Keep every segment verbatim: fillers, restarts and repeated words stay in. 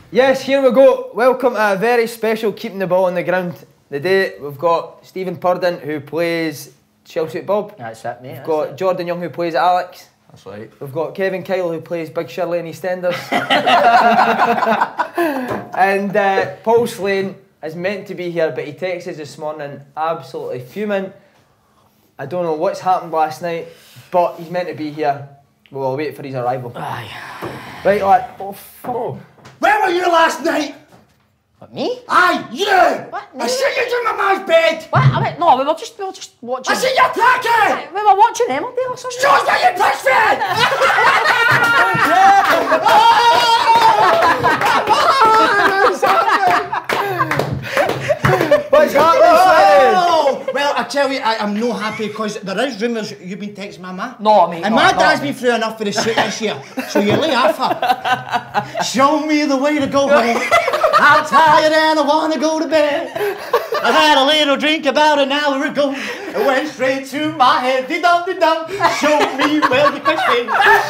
Yes, here we go. Welcome to a very special Keeping the Ball on the Ground. Today we've got Stephen Purden, who plays Chelsea at Bob. That's it, mate. We've got it. Jordan Young, who plays at Alex. That's right. We've got Kevin Kyle, who plays Big Shirley in EastEnders. And uh, Paul Slane is meant to be here, but he texted us this morning absolutely fuming. I don't know what's happened last night, but he's meant to be here. We'll wait for his arrival. Aye. Right, lad. Oh, fuck. Where were you last night? What, me? Aye, you! What? I see you in my man's bed! What? I mean, no, we were just, we were just watching. I see you packing! We were watching Emmerdale or something. Shows that you piss fed! What's happening, Slane? Oh, well, I tell you, I am no happy because there is rumours you've been texting my ma. No, mate. And no, my no, dad's mate. been through enough for the suit this year, so you lay off her. Show me the way to go home. I'm tired and I want to go to bed. I had a little drink about an hour ago. It went straight to my head. Dee-dum-dee-dum. Show me where you pitch me.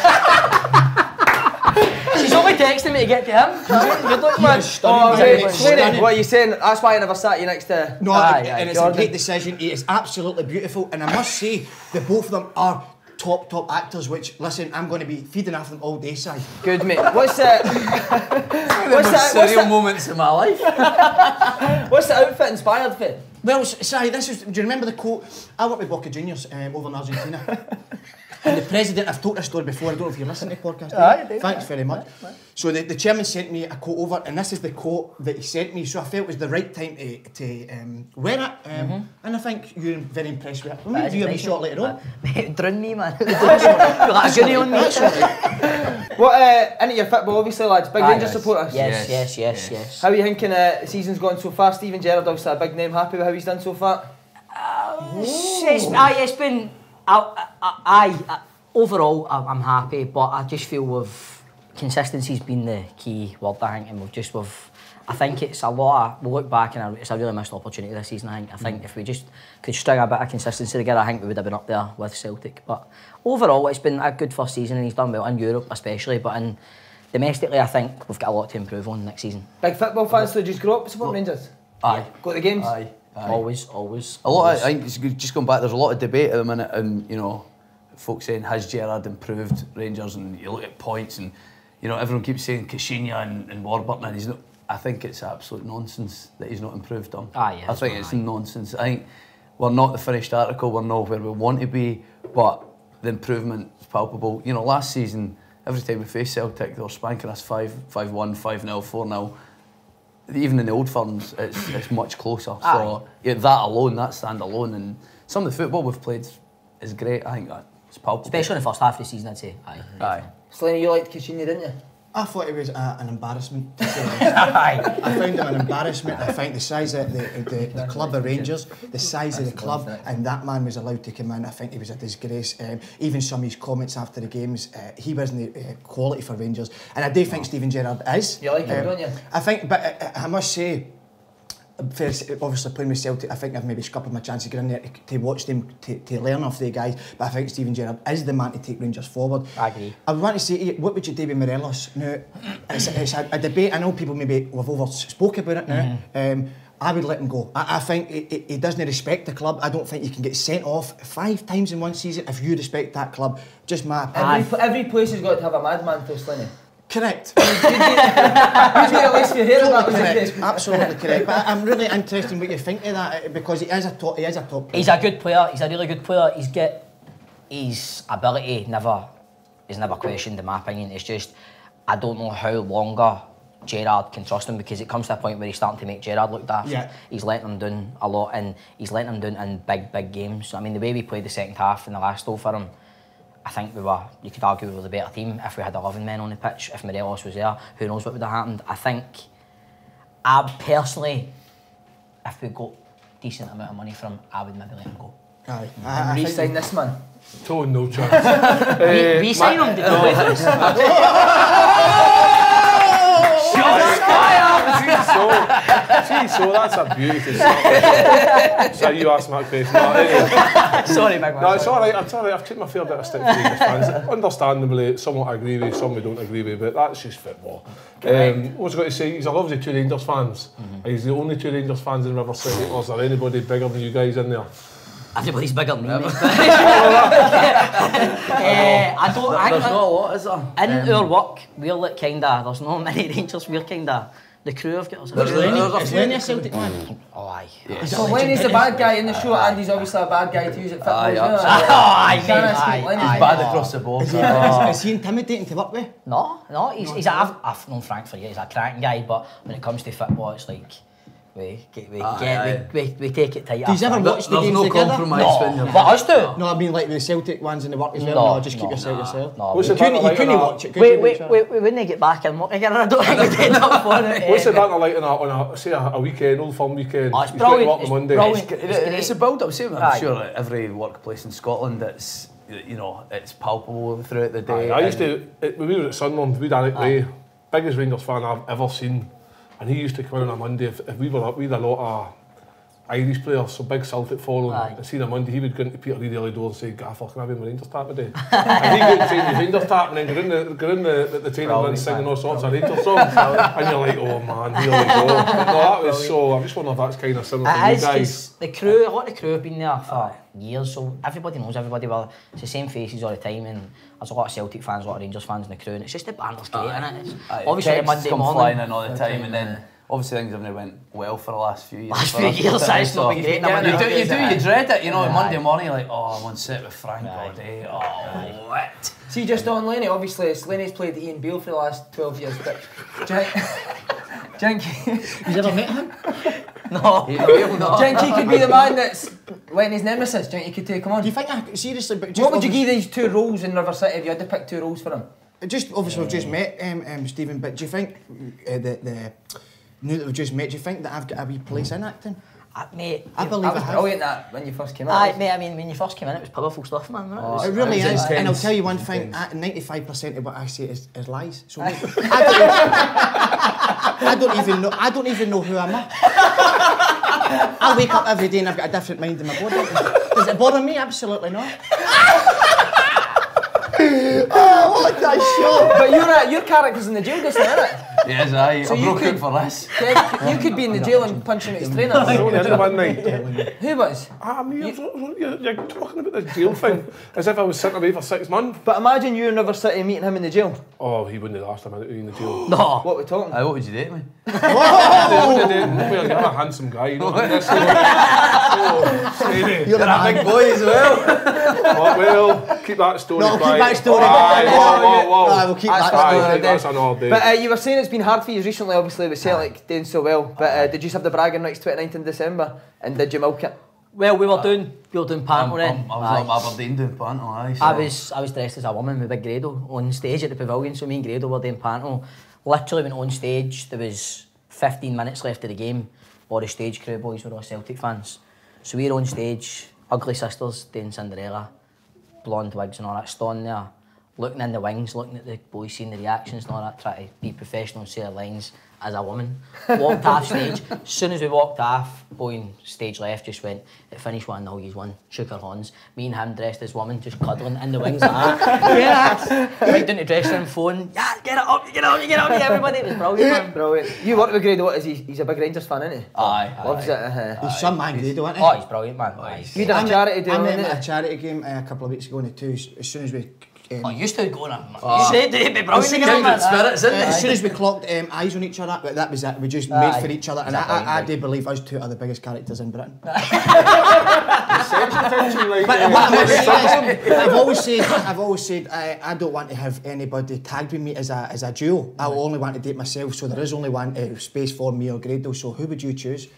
She's only texting me to get to him. Good luck, man. Oh, He's right, stunning. Slane, what are you saying? That's why I never sat you next to... No, Aye, and aye, it's Jordan. a great decision. He is absolutely beautiful, and I must say that both of them are top, top actors. Which, listen, I'm going to be feeding off them all day, Si. Good, mate. What's the... One of the What's most that- what's surreal that- moments in my life. What's the outfit inspired for? Well, Si, this is. Do you remember the quote? I work with Boca Juniors um, over in Argentina, and the president. I've told this story before. I don't know if you listen to the podcast. Aye, I do. Thanks very much. So the, the chairman sent me a quote over, and this is the quote that he sent me. So I felt it was the right time to, to um, wear it, um, Mm-hmm. and I think you're very impressed with it. We'll meet you a wee shot later on. Mate, drown me, man. You're like a goodie on me. What, uh, into your football, obviously, lads. Big Aye, Rangers yes. supporters. Yes, Yes, yes, yes, yes. yes. How are you thinking uh, the season's gone so far? Stephen Gerrard, obviously a big name. Happy with how he's done so far? It's, aye, it's been, I, I, I, I, overall, I- I'm happy, but I just feel we've, consistency's been the key word, I think, and we've just, we've, I think it's a lot of, we'll look back and it's a really missed opportunity this season, I think. I think if we just could string a bit of consistency together, I think we would have been up there with Celtic. But overall, it's been a good first season and he's done well in Europe especially, but in domestically, I think we've got a lot to improve on next season. Big football fans, so just grow up supporting Rangers? Aye. Go to the games? Aye. Aye. Always, always. A lot always. of, I think it's good- just going back, there's a lot of debate at the minute, and you know, folks saying, has Gerrard improved Rangers? And you look at points, and you know, everyone keeps saying Kashinya and, and Warburton, and he's not. I think it's absolute nonsense that he's not improved on. Ah, yeah, I think it's it's not, aye. nonsense. I think we're not the finished article, we're not where we want to be, but the improvement is palpable. You know, last season, every time we faced Celtic, they were spanking us five, five one, five nil, four nil. Even in the old firms, it's, it's much closer. Aye. So yeah, that alone, that stand alone, and some of the football we've played is great. I think that's palpable. Especially in the first half of the season, I'd say. Aye. Aye. Slane, you liked Kashinya, didn't you? I thought it was uh, an embarrassment to say this. Aye. I found him an embarrassment. I think the size of the, the, the club of Rangers, the size of the club, and that man was allowed to come in. I think he was a disgrace. Um, even some of his comments after the games, uh, he wasn't the uh, quality for Rangers. And I do think Stephen Gerrard is. You like him, don't you? I think, but uh, I must say, for obviously playing with Celtic, I think I've maybe scuppered my chance of getting in there to, to watch them, to, to learn off the guys. But I think Stephen Gerrard is the man to take Rangers forward. I agree. I want to say to you, what would you do with Morelos? Now, it's, it's a, a debate. I know people maybe have over spoke about it now. Mm-hmm. um, I would let him go. I, I think he, he, he doesn't respect the club. I don't think you can get sent off five times in one season if you respect that club. Just my opinion. Every, every place has got to have a madman, though, Slane. Correct. Who's at least you hear about Totally was correct. it? Absolutely correct. But I'm really interested in what you think of that because he is a top. He is a top player. He's a good player. He's a really good player. He's got his ability never is never questioned in my opinion. It's just I don't know how longer Gerrard can trust him because it comes to a point where he's starting to make Gerrard look daft. Yeah. He's letting him down a lot and he's letting him down in big, big games. I mean, the way we played the second half in the last Old Firm, I think we were, you could argue we were the better team if we had eleven men on the pitch. If Morelos was there, who knows what would have happened. I think, I personally, if we got decent amount of money from him, I would maybe let him go. Aye. And I, I think- re-sign this man. Told no chance. Re- Re-sign him, did you play for us? So, See, so that's a beauty to start with. So you asked me that question. No, anyway. Sorry, big man. No, it's all right. It's all right. I've taken my fair bit of stick for Rangers fans. Understandably, some I agree with, some we don't agree with, but that's just football. Um, what was I going to say? He's obviously two Rangers fans. Mm-hmm. He's the only two Rangers fans in River City. Or is there anybody bigger than you guys in there? Everybody's bigger than me. uh, I don't. I, There's I, not a lot, is there? in um, our work, we're like kinda. There's not many Rangers. We're kinda. The crew have got us. There's Lenny, there's a is few- Lenny a Celtic man? Oh, aye. So Lenny's the bad guy in the show, and he's obviously a bad guy to use at football Aye, as well. absolutely. Oh, aye, Can't mate, escape aye, Lenny's aye. Bad across the board. Is he, is, is he intimidating to work with? No, no. He's, he's a, I've, I've known Frank for years. He's a cracking guy, but when it comes to football, it's like we get, we, Aye, get, aye. we, we, we take it tight. Do you ever after. watch the There's games no together? compromise when No, you're... but us two. No, I mean like the Celtic ones in the work as well. No, No, just keep no, yourself nah, yourself. no. What's You the couldn't, banter you couldn't like on watch it, could We, you? we, we, we wouldn't get back and work again. I don't think we'd end up for it. What's the banter like on a, on a say a, a weekend, old firm weekend? Oh, it's He's got to brilliant, work on it's Monday. brilliant. It's, It's it's a great. build-up. Same, I'm Aye. sure at every workplace in Scotland, it's you know it's palpable throughout the day. Aye, I used and- to, it, when we were at Sunderland, we'd Alec Ray, biggest Rangers fan I've ever seen. And he used to come in on a Monday, if, if we were up, we had a lot of Irish players, so big Celtic following. Aye. And seen a Monday, he would go into Peter Reid early door and say, Gaffer, can I be in my Rangers tap today? And he'd go and change his Rangers tap and then go in the, go in the, the, the training room Brilliant, singing man. all sorts of Rangers songs. And you're like, oh man, here we go. But no, that was so, I just wonder if that's kind of similar to It you is, guys. 'cause the crew, a lot of the crew have been there for years, so everybody knows everybody well. It's the same faces all the time, and there's a lot of Celtic fans, a lot of Rangers fans in the crew, and it's just the banter's great, innit? It's Aye, obviously the texts Monday come morning. flying in all the time, and then obviously things haven't went well for the last few years. Last for few us, years, but it's not been great. You do, you do, you dread it, you know. Aye. Monday morning, you're like, oh, I'm on set with Frank all Aye. day. Oh, what? See, just on Lenny, obviously, Lenny's played Ian Beale for the last twelve years, but Jinky, You ever met him? No. Jinky could be the man that's Lenny's nemesis. Jinky could take him on. Do you think, I, seriously, but just What would you obvious- give these two roles in River City if you had to pick two roles for him? Just obviously we've just met um, um, Stephen, but do you think uh, the the now that we've just met, do you think that I've got a wee place in acting? Uh, mate, I believe That I was have. brilliant that when you first came out. Aye, mate, I mean, when you first came in, it was powerful stuff, man. Wasn't it? It was- It really It was is, and I'll intense. tell you one It was thing: intense. ninety-five percent of what I say is, is lies. So I don't, I don't even know. I don't even know who I'm. I wake up every day and I've got a different mind in my body. Does it bother me? Absolutely not. Oh, what a show! But your uh, your character's in the jail just now, isn't it? Yes, aye. So I you broke could- out for this. Kev, you could be in the jail and punching at his trainer. I only in one night. Who was? Ah, me, you're, you're talking about this jail thing as if I was sitting away for six months. But imagine you in River City meeting him in the jail. Oh, he wouldn't have asked him out in the jail. No. What we talking? Aye, what would you date me? They wouldn't have done. I'm a handsome guy, you know what I mean? So, steady. You're the You're a big man. boy as well. Oh, well, keep that story No, keep quiet. that story. Aye, whoa, whoa, whoa. Aye, we'll keep That's that fine. story. Aye, that's an all day. But uh, you were saying it's been hard for you recently, obviously, with Celtic doing so well. But uh, did you have the bragging rights twenty-ninth of December? And did you milk it? Well, we were doing, we were doing I'm, panto then. I'm, I Aye. was at Aberdeen doing panto, aye. So. I was I was dressed as a woman with Big Grado on stage at the pavilion, so me and Grado were doing panto. Literally went on stage, there was fifteen minutes left of the game. All the stage crew boys were all Celtic fans. So we were on stage, Ugly Sisters doing Cinderella, blonde wigs and all that, standing there, looking in the wings, looking at the boys, seeing the reactions and all that, trying to be professional and say our lines as a woman. Walked off stage. As soon as we walked off, boy on stage left just went, it finished one nil, he's won, shook our hands. Me and him dressed as woman, just cuddling in the wings like that. Yeah. Right down to dressing room, phone, yeah, get it up, get it up, get it up, everybody. It was brilliant, man. Brilliant. You work with Grado, what is he? He's a big Rangers fan, isn't he? Aye. Loves it. Uh-huh. He's some man, Grado, isn't he? Oh, he's brilliant, man. Aye. You done a charity deal, I met him didn't at a you? charity game uh, a couple of weeks ago in the two. As soon as we. Um, Oh, you used to go on a... You said it'd be as brilliant soon again, man. as, spirits, isn't uh, it? as soon as we clocked um, eyes on each other, but that was it. We just Aye. made for each other, and I, Exactly, I, I right. do believe us two are the biggest characters in Britain. Attention, like, But uh, what I would say is, I've always said, I've always said, I, I don't want to have anybody tagged with me as a as a duo. I only want to date myself, so there is only one uh, space for me or Grado. So who would you choose?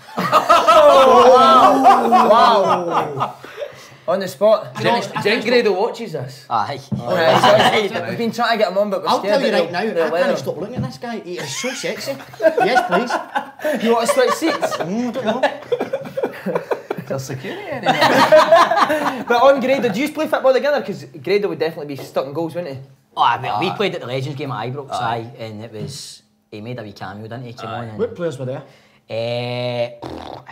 Wow. On the spot. Jen Grado watches this. Aye. Alright, We've been trying to get him on, but we're I'll scared tell you that right now, he'll- I he'll let can't him. stop looking at this guy. He is so sexy. Yes, please. You want to switch seats? Mm, I don't know. There's security anyway. But on Grado, do you play football together? Because Grado would definitely be stuck in goals, wouldn't he? Oh, well, we played at the Legends game at Ibrox, aye, and it was... He made a wee cameo, didn't he? Came on and... What players were there? Uh,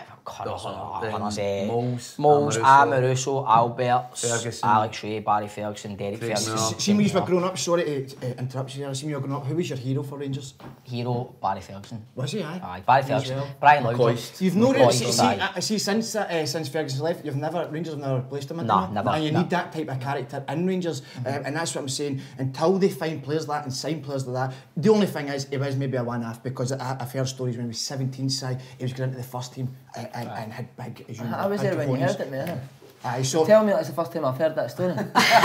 Moles, Moles, Amoruso, Albert, Ferguson, Alex Ray, Barry Ferguson, Derek Ferguson. See when you were growing up, sorry to uh, interrupt you there, see when you were growing up, who was your hero for Rangers? Hero, Barry Ferguson. Was he, aye? Aye, Barry Ferguson. Well. Brian Lloyd. You've no really, McCoist, see, see, aye. uh, see since uh, since Ferguson left, you've never, Rangers have never replaced him. No, never. And you no. need that type of character in Rangers, um, and that's what I'm saying. Until they find players like that and sign players like that, the only thing is, it was maybe a one-off, because I, I've heard stories when he was seventeen, say, he was going into the first team uh, and, and had big, as you know, I was big there when you cojones. heard it, man. Aye, so Tell me that's the first time I've heard that story.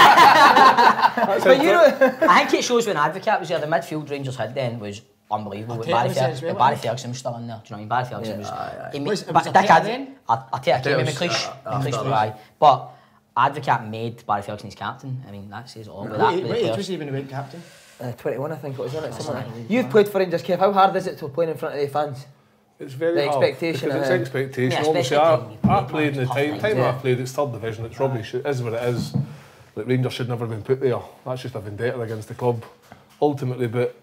But you know, I think it shows when Advocate was there, the midfield Rangers had then was unbelievable. With Arteta Barry, was there Fer- as well, Barry wasn't he? Ferguson was still in there. Do you know what I mean? Barry Ferguson Yeah, was. aye, aye. He Was- made, was but Arteta Dick Ad- then? Ar- Arteta came in was, McLeish, uh, after McLeish that. aye. But Advocate made Barry Ferguson his captain. I mean, that says it all. With that, wait, with wait, the it was players. even a went captain. uh, twenty-one I think it was, wasn't it? Something like Something that. You've played for Rangers, Kev. How hard is it to play in front of the fans? it's very The hard. expectation Because of it's it. expectation. Yeah, Obviously, especially I, when I you- played in the tough time, times, time yeah. I played, it's third division, it's rubbish. It is what it is. Like, Rangers should never have been put there. That's just a vendetta against the club, ultimately. But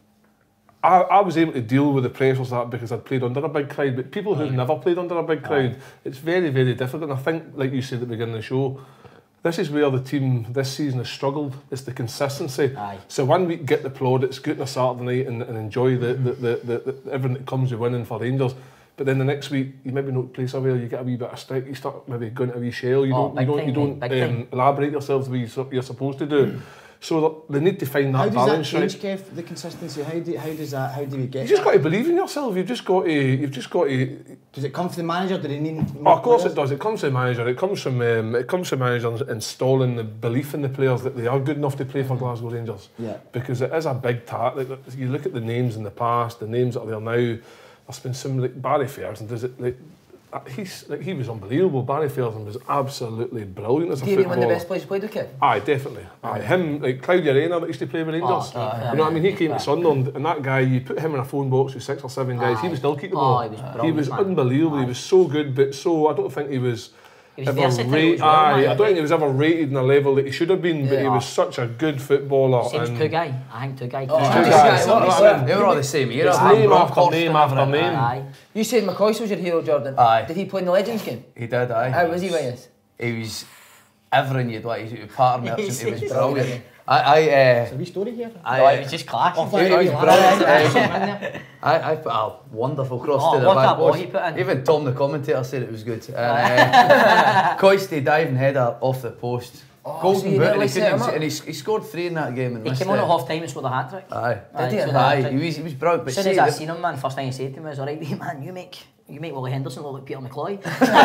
I, I was able to deal with the pressures of that because I'd played under a big crowd. But people who've never played under a big crowd, it's very, very difficult. And I think, like you said at the beginning of the show, this is where the team this season has struggled. It's the consistency. Aye. So one week get the plaudits, go on a Saturday night and, and enjoy the, the, the, the, the everything that comes with winning for Rangers. But then the next week you maybe not play so well. You get a wee bit of stick. You start maybe going to a wee shell. You Oh, don't. You big don't. You time, don't mate, big um, elaborate yourselves the way you- you're supposed to do. So they need to find that How does that balance right. change, Kev, the consistency? How do, how does that, how do we get You just that? got to believe in yourself. You've just got to. You've just got to. Does it come from the manager? Do they need Oh, more of course players? it does. It comes from the manager. It comes from um, it comes from managers installing the belief in the players that they are good enough to play for Glasgow Rangers. Yeah. Because it is a big task. Like, you look at the names in the past, the names that are there now. There's been some like Barry Ferguson. Does it like? uh, He's like he was unbelievable. Barry Ferguson was absolutely brilliant as a Do you think one of the footballer. best players you played with, Kev? Aye, definitely. Aye, him, like Claudio Reyna that used to play with Rangers. Oh, okay. You know what I mean? He came to Sunderland, and that guy, you put him in a phone box with six or seven guys, he Aye. would still keep the Oh, ball. he was he brilliant, was man. unbelievable. Aye. He was so good, but so I don't think he was. He was ever versatile rate- as well, aye, man. I don't think he was ever rated in a level that he should have been, but he Yeah. was such a good footballer. Same as and Pugai. I think Pugai. Oh, Two This guys, guy, what what- do I mean? They were all the same era. It's Aye, name Rob after Colston, name after everything. name. Aye. You said McCoist was your hero, Jordan. Aye. Did he play in the Legends game? He did, aye. How was he with us? He was everything you'd like. He was part of merchant. He was He's brilliant. I, I, uh, Is there a wee story here? I, No, uh, it was just class. Oh, He thank was you. brilliant. I, I put a wonderful cross Oh, to the what back a ball post. he put in. Even Tom, the commentator, said it was good. And uh, Coisty diving header off the post. Oh, so Golden you boot, and nearly he, set him couldn't- up? and he, he scored three in that game. And He missed came on it. at half time and scored a hat trick. Aye. Did he? scored a Aye, hat-trick. he was, he was brilliant. But As soon see, as I the- seen him, man, first thing he said to me was, alright, man, you make you make Willie Henderson look like Peter McCloy.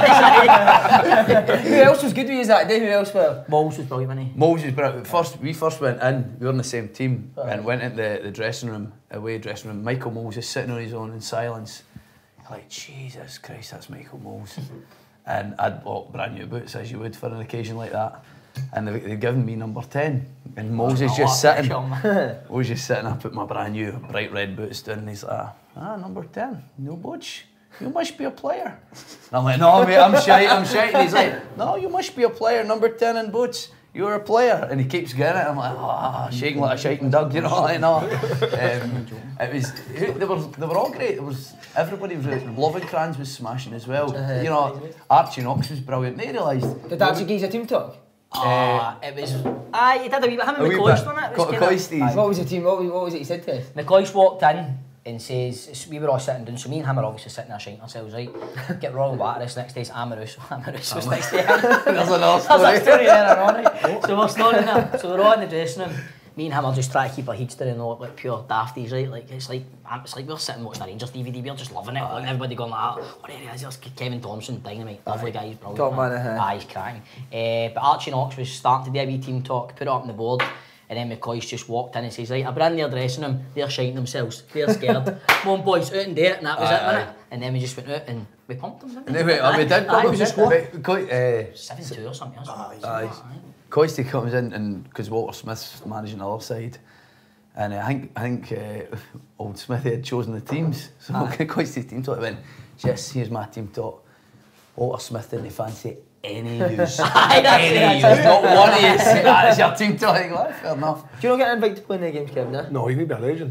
Who else was good with you that day? Who else were? Moles was brilliant, wasn't he? Moses, but first we first went in, we were in the same team, and went into the, the dressing room, away dressing room. Michael Moles is sitting on his own in silence. Like, Jesus Christ, that's Michael Moles. And I'd bought brand new boots, as you would for an occasion like that. And they, they'd given me number ten. And Moles is just sitting. Moles was just sitting, I put my brand new bright red boots down, and he's like, ah, number ten, no budge. You must be a player. And I'm like, no, mate, I'm shite, I'm shite. And he's like, no, you must be a player, number ten in boots. You're a player. And he keeps getting it. I'm like, ah, oh, shaking like a shaking dog, you know, like, no. Um, it was, they were, they were all great. It was, everybody was really, Lovencrans was smashing as well. You know, Archie Knox was brilliant. They realised. Did Archie give you a team talk? Ah, it was. Aye, he did a wee bit. Him A and wee McCoist bit. on it. Co- Coisties. What was the team? What was, what was it he said to us? McCoist walked in and says, we were all sitting down, so me and him are obviously sitting there shaking ourselves, right? Get Royal Batteris, next day's Amoruso. Amoruso was next to him. There's another There's a story. story there on, right? So we're snoring there. So we're all in the dressing room. Me and him are just trying to keep our heads down and look like pure dafties, right? Like it's like it's like we're sitting watching a Rangers D V D, we're just loving it. Like everybody going like, oh, there he is, there's Kevin Thompson, dynamite, lovely guy, he's brilliant. Top man, uh-huh. Aye, he's crying. Uh, but Archie Knox was starting to do a wee team talk, put it up on the board. And then McCoist just walked in and says, right, I've been in their dressing room, they're shiting themselves, they're scared. Come on boys, out and do it, and that was Aye, it, wasn't aye. it? And then we just went out and we pumped them, didn't we? And then we, oh, we did. Aye, we we just just what? Uh, seven two or something. Aye. Aye. Coisty comes in, and because Walter Smith's managing the other side, and uh, I think I think uh, old Smithy had chosen the teams, so Coisty's team talk went, yes, here's my team talk. Walter Smith didn't fancy any use. Aye, that's it, Any that's use. Not one of you say that as your team talk. Well, fair enough. Do you not get invited to play in the games, Kevin? No? No, you need to be a legend.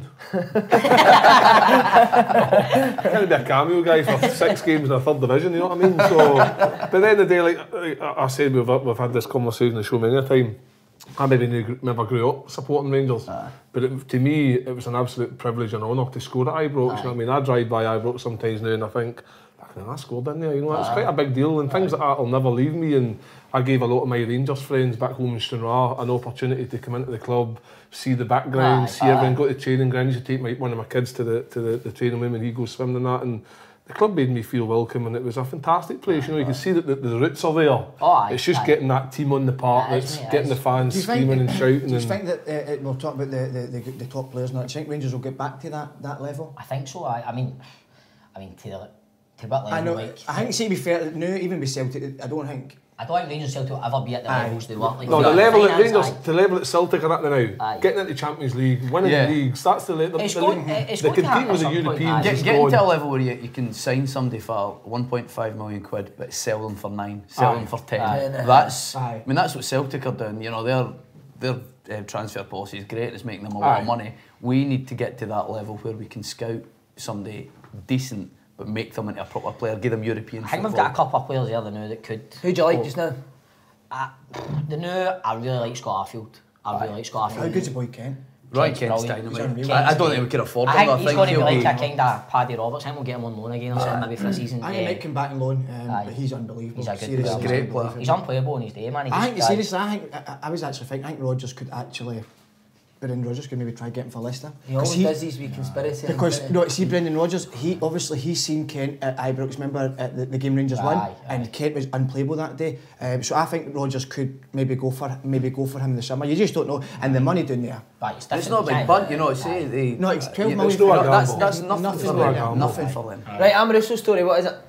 Can't be a cameo guy for six games in a third division, you know what I mean? So, but at the end of the day, like, like I said, we've, we've had this conversation on the show many a time. I maybe knew, never grew up supporting Rangers, uh, but it, to me, it was an absolute privilege and honour to score at Ibrox. You know what I mean? I drive by Ibrox sometimes now and I think, man, I scored in there, you know, it's quite a big deal, and things like that will never leave me. And I gave a lot of my Rangers friends back home in Stranraer an opportunity to come into the club, see the background, Aye, see aye. everyone, go to training ground. I used to take my, one of my kids to the to the, the training room and he goes swimming and that, and the club made me feel welcome, and it was a fantastic place. You know, you can see that the, the roots are there. Oh, aye, it's just aye. getting that team on the park, Aye, it's mate, getting aye. the fans Do you think- screaming and shouting. Do you and think that uh, uh, we'll talk about the, the, the, the top players now? Do you think Rangers will get back to that, that level? I think so. I, I mean, I mean to the to what level, I know. like, I think, see, to be fair, no, even with Celtic, I don't think. I don't think Rangers Celtic will ever be at the Aye. levels they were. Like, no, the the level at finance, Rangers, aye. the level at Celtic are at now. Aye. Getting into Champions League, winning Yeah. leagues, that's the level. It's the, going- the, it's the going to happen compete with the at some point, Europeans. aye. is Get, get into gone. a level where you, you can sign somebody for one point five million quid, but sell them for nine, sell Aye. them for ten. Aye. That's, Aye. I mean, that's what Celtic are doing. You know, their their uh, transfer policy is great. It's making them a lot Aye. of money. We need to get to that level where we can scout somebody decent, but make them into a proper player, give them European I think we've football. got a couple of players there that know that could. Who do you like go- just now? I, the new, I really like Scott Arfield. I really like Scott How Arfield. good's the boy Ken? Roy Kent's Kent's brilliant. dynamite. He's I, I don't think we can afford him. I think I he's think going to be he'll like be. a kind of Paddy Roberts. I think we'll get him on loan again or something, maybe for a season. I think he Eh, might come back on loan, um, Aye. but he's unbelievable. He's a good Seriously, player. he's Great unbelievable. player. He's unplayable in his day, man. He I just think, dies. seriously, I think I, I was actually thinking, I think Rodgers could actually, Brendan Rodgers could maybe try get him for Leicester. He 'Cause always does these wee conspiracy. Because and- no, see Brendan Rodgers, he obviously he's seen Kent at Ibrox. Remember at the, the game Rangers won, Aye, and aye. Kent was unplayable that day. Um, so I think Rodgers could maybe go for maybe go for him in the summer. You just don't know, and the money down there. Right, it's It's different, not a you big can't- bunt, you know. Say they. No, it's twelve you- million no, for a that's, gamble. that's nothing, Nothing for for a them. gamble. Nothing for them. Right, Amaruso's story, what is it?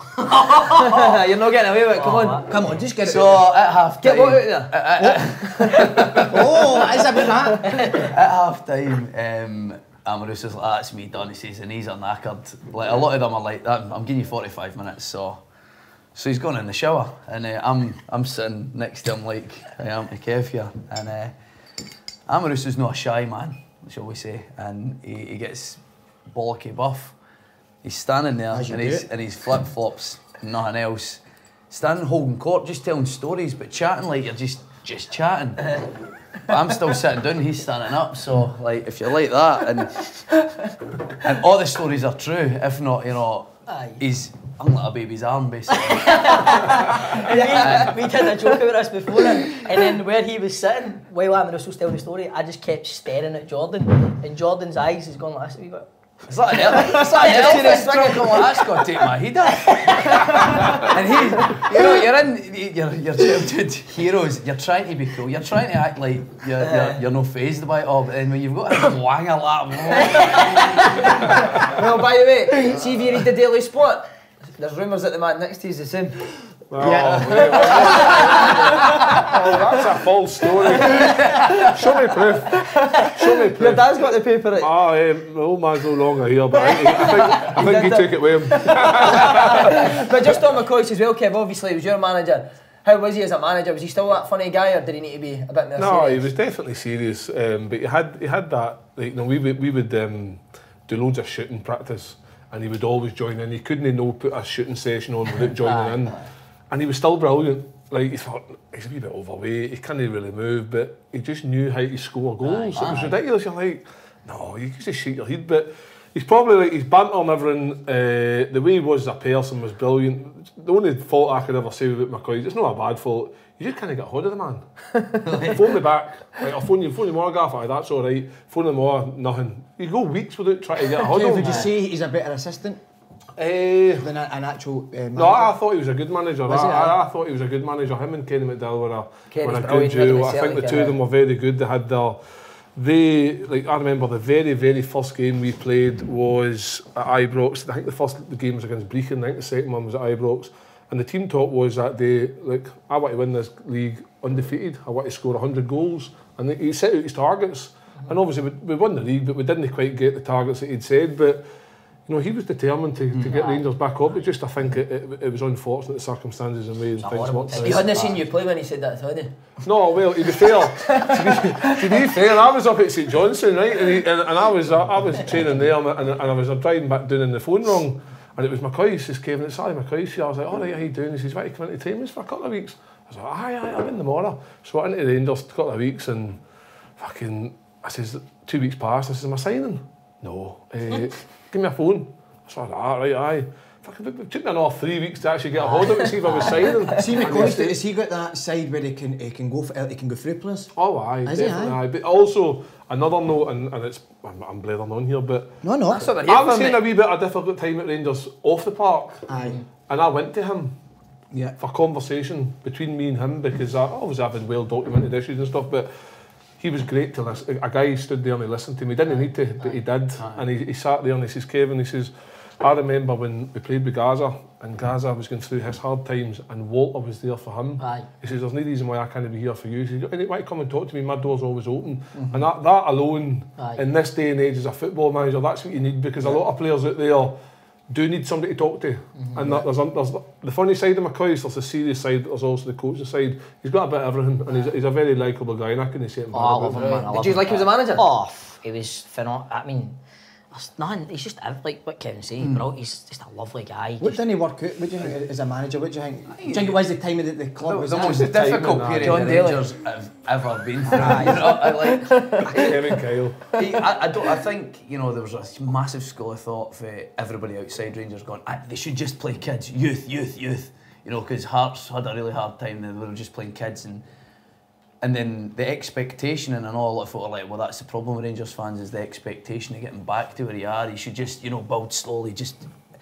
You're not getting away with it, come Oh, on. Come on, just get it. So at half time, Get what out there? Oh, what is about that? at half time, um, Amaruso's like, that's me done. He says, and he's are knackered. Like a lot of them are like, I'm, I'm giving you forty-five minutes. So, so he's gone in the shower, and uh, I'm I'm sitting next to him like I am to Kev here, and uh, Amaruso's not a shy man, shall we say, and he, he gets bollocky buff. He's standing there As you in do his, it. in his flip flops, nothing else, standing holding court, just telling stories, but chatting like you're just just chatting. But I'm still sitting down, he's standing up, so like if you're like that, and and all the stories are true, if not, you know, Aye. he's hung like a baby's arm basically. we, we did a joke about this before, and, and then where he was sitting, while Amaruso was telling the story, I just kept staring at Jordan, and Jordan's eyes is going like this. We got, It's like an elephant. It's like an elephant stroke. I'm like, that's got to take my head off. And he, you know, you're in, you're, you're childhood heroes. You're trying to be cool. You're trying to act like you're, you're, you're no fazed by it all. But then when you've got a wanger like that, Well, by the way, see if you read the Daily Sport, there's rumours that the man next to you is the same. Oh, yeah. Oh, that's a false story. Show me proof. Show me Your proof. dad's got the paper. Right? Ah, um, the old man's no longer here, but I, I think, I think he took it with him. But just on McCoy as well, Kev, obviously he was your manager. How was he as a manager? Was he still that funny guy, or did he need to be a bit more No, he serious? was definitely serious, um, but he had he had that. Like, you know, we would we would um, do loads of shooting practice, and he would always join in. He couldn't no put a shooting session on without joining in, and he was still brilliant. Like, he thought he's a wee bit overweight, he can't really move, but he just knew how to score goals. It was ridiculous. You're like, no, you could just shake your head, but. He's probably like, his banter and everything, uh, the way he was as a person was brilliant. The only fault I could ever say about McCoy, it's not a bad fault, you just can't get a hold of the man. Phone me back, like, I'll phone you, phone you more, Gaff, aye, that's alright. Phone him more, nothing. You go weeks without trying to get a hold Kev, of would him. you say he's a better assistant Eh, than a, an actual uh, manager? no, I thought he was a good manager. Was I, he, I, aye? I thought he was a good manager. Him and Kenny McDowell were a, Kenny's were a good brilliant, wasn't duo. he, I think the Celtic, two of aye. them were very good. They had their... They, like, I remember the very, very first game we played was at Ibrox. I think the first the game was against Brecon. I think the second one was at Ibrox. And the team talk was that day, like, I want to win this league undefeated. I want to score one hundred goals. And he set out his targets. And obviously we, we won the league, but we didn't quite get the targets that he'd said. But you know, he was determined to, to get Rangers back up. It just, I think it, it, it was unfortunate the circumstances and way and things worked. He hadn't seen you play when he said that, had he? No, well, to be fair, to be, to be fair, I was up at St Johnstone, right, and, he, and, and I was I was training there, and, and I was driving back down in the phone wrong, and it was McCoy. He says, Kevin, it's Sally McCoy here. I was like, all right, how you doing? He says, why, you come into trainings for a couple of weeks? I was like, aye, aye, I'm in tomorrow. So I went into the Rangers a couple of weeks, and fucking, I says, two weeks passed. I says, am I signing? No. Uh, give me a phone. I said, ah, right, aye. Fucking, it took me another three weeks to actually get a hold of it and see if I was signing. See, McCoy, has he got that side where he can he can go for, he can go through players? Oh, aye, Is definitely, he, aye? aye. But also, another note, and, and it's, I'm, I'm blathering on here, but No, no. That's what they're I here was for, having mate. a wee bit of a difficult time at Rangers off the park, Aye. and I went to him Yeah. for conversation between me and him, because I always having well documented issues and stuff, but he was great to listen. A guy stood there and he listened to me. He didn't need to, but he did. And he, he sat there and he says, Kevin, he says, I remember when we played with Gaza, and Gaza was going through his hard times, and Walter was there for him. Aye. He says, there's no reason why I can't be here for you. He says, you might come and talk to me, my door's always open. Mm-hmm. And that, that alone, Aye. in this day and age as a football manager, that's what you need, because yeah. a lot of players out there do need somebody to talk to. Mm-hmm. And that, there's, there's the funny side of McCoy is there's the serious side, but there's also the coaching side. He's got a bit of everything, and he's, he's a very likeable guy, and I couldn't say it. Oh, I love him, man. I Did love you him. like him as a manager? Oh, f- he was phenomenal. I mean, there's nothing. He's just ev- like what Kevin said, mm. bro. He's just a lovely guy. What Just, didn't he work out? What do you think as a manager? What do you think? Do you think it was the time of the, the club? It Was was the that? most the time difficult and period John the Daly. Rangers have ever been through. You know, I like. Kevin Kyle. He, I, I don't. I think you know there was a massive school of thought for everybody outside Rangers going, I, they should just play kids, youth, youth, youth. You know, because Hearts had a really hard time. They were just playing kids, and and then the expectation, and I know a lot of folk are like, well, that's the problem with Rangers fans is the expectation of getting back to where you are. You should just, you know, build slowly. Just,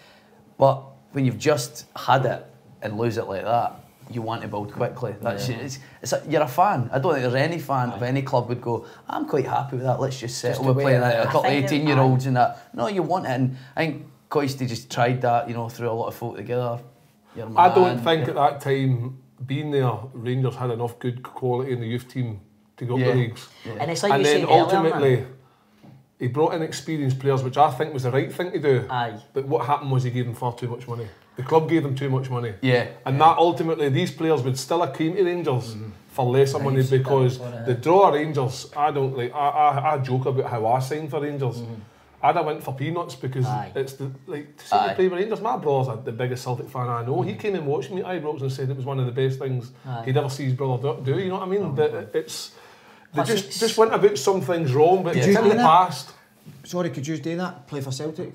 but when you've just had it and lose it like that, you want to build quickly. That's Yeah. it's, it's a, you're a fan. I don't think there's any fan of any club would go, I'm quite happy with that. Let's just settle. the We're way playing it a, a is. couple of I think it- eighteen year olds and that. No, you want it. And I think Coisty just tried that. You know, threw a lot of folk together. Your I don't man. think at that time, being there, Rangers had enough good quality in the youth team to go up Yeah. the leagues. Yeah. and it's like And you then said earlier, ultimately, man. he brought in experienced players, which I think was the right thing to do. Aye. But what happened was he gave them far too much money. The club gave them too much money. Yeah. And that ultimately, these players would still have came to Rangers Mm-hmm. for lesser money, you've said that because before, yeah. the draw of Rangers, I don't like, I, I, I joke about how I signed for Rangers. Mm-hmm. I'd have went for peanuts because Aye. it's the, like, to see Aye. me play with Rangers. My brother's the biggest Celtic fan I know. He came and watched me at Ibrox and said it was one of the best things Aye. he'd ever see his brother do, do you know what I mean? But it- it's, they Plus just, it's- just went about some things wrong, but Yeah. it's in Do you the know- past. Sorry, could you do that? Play for Celtic?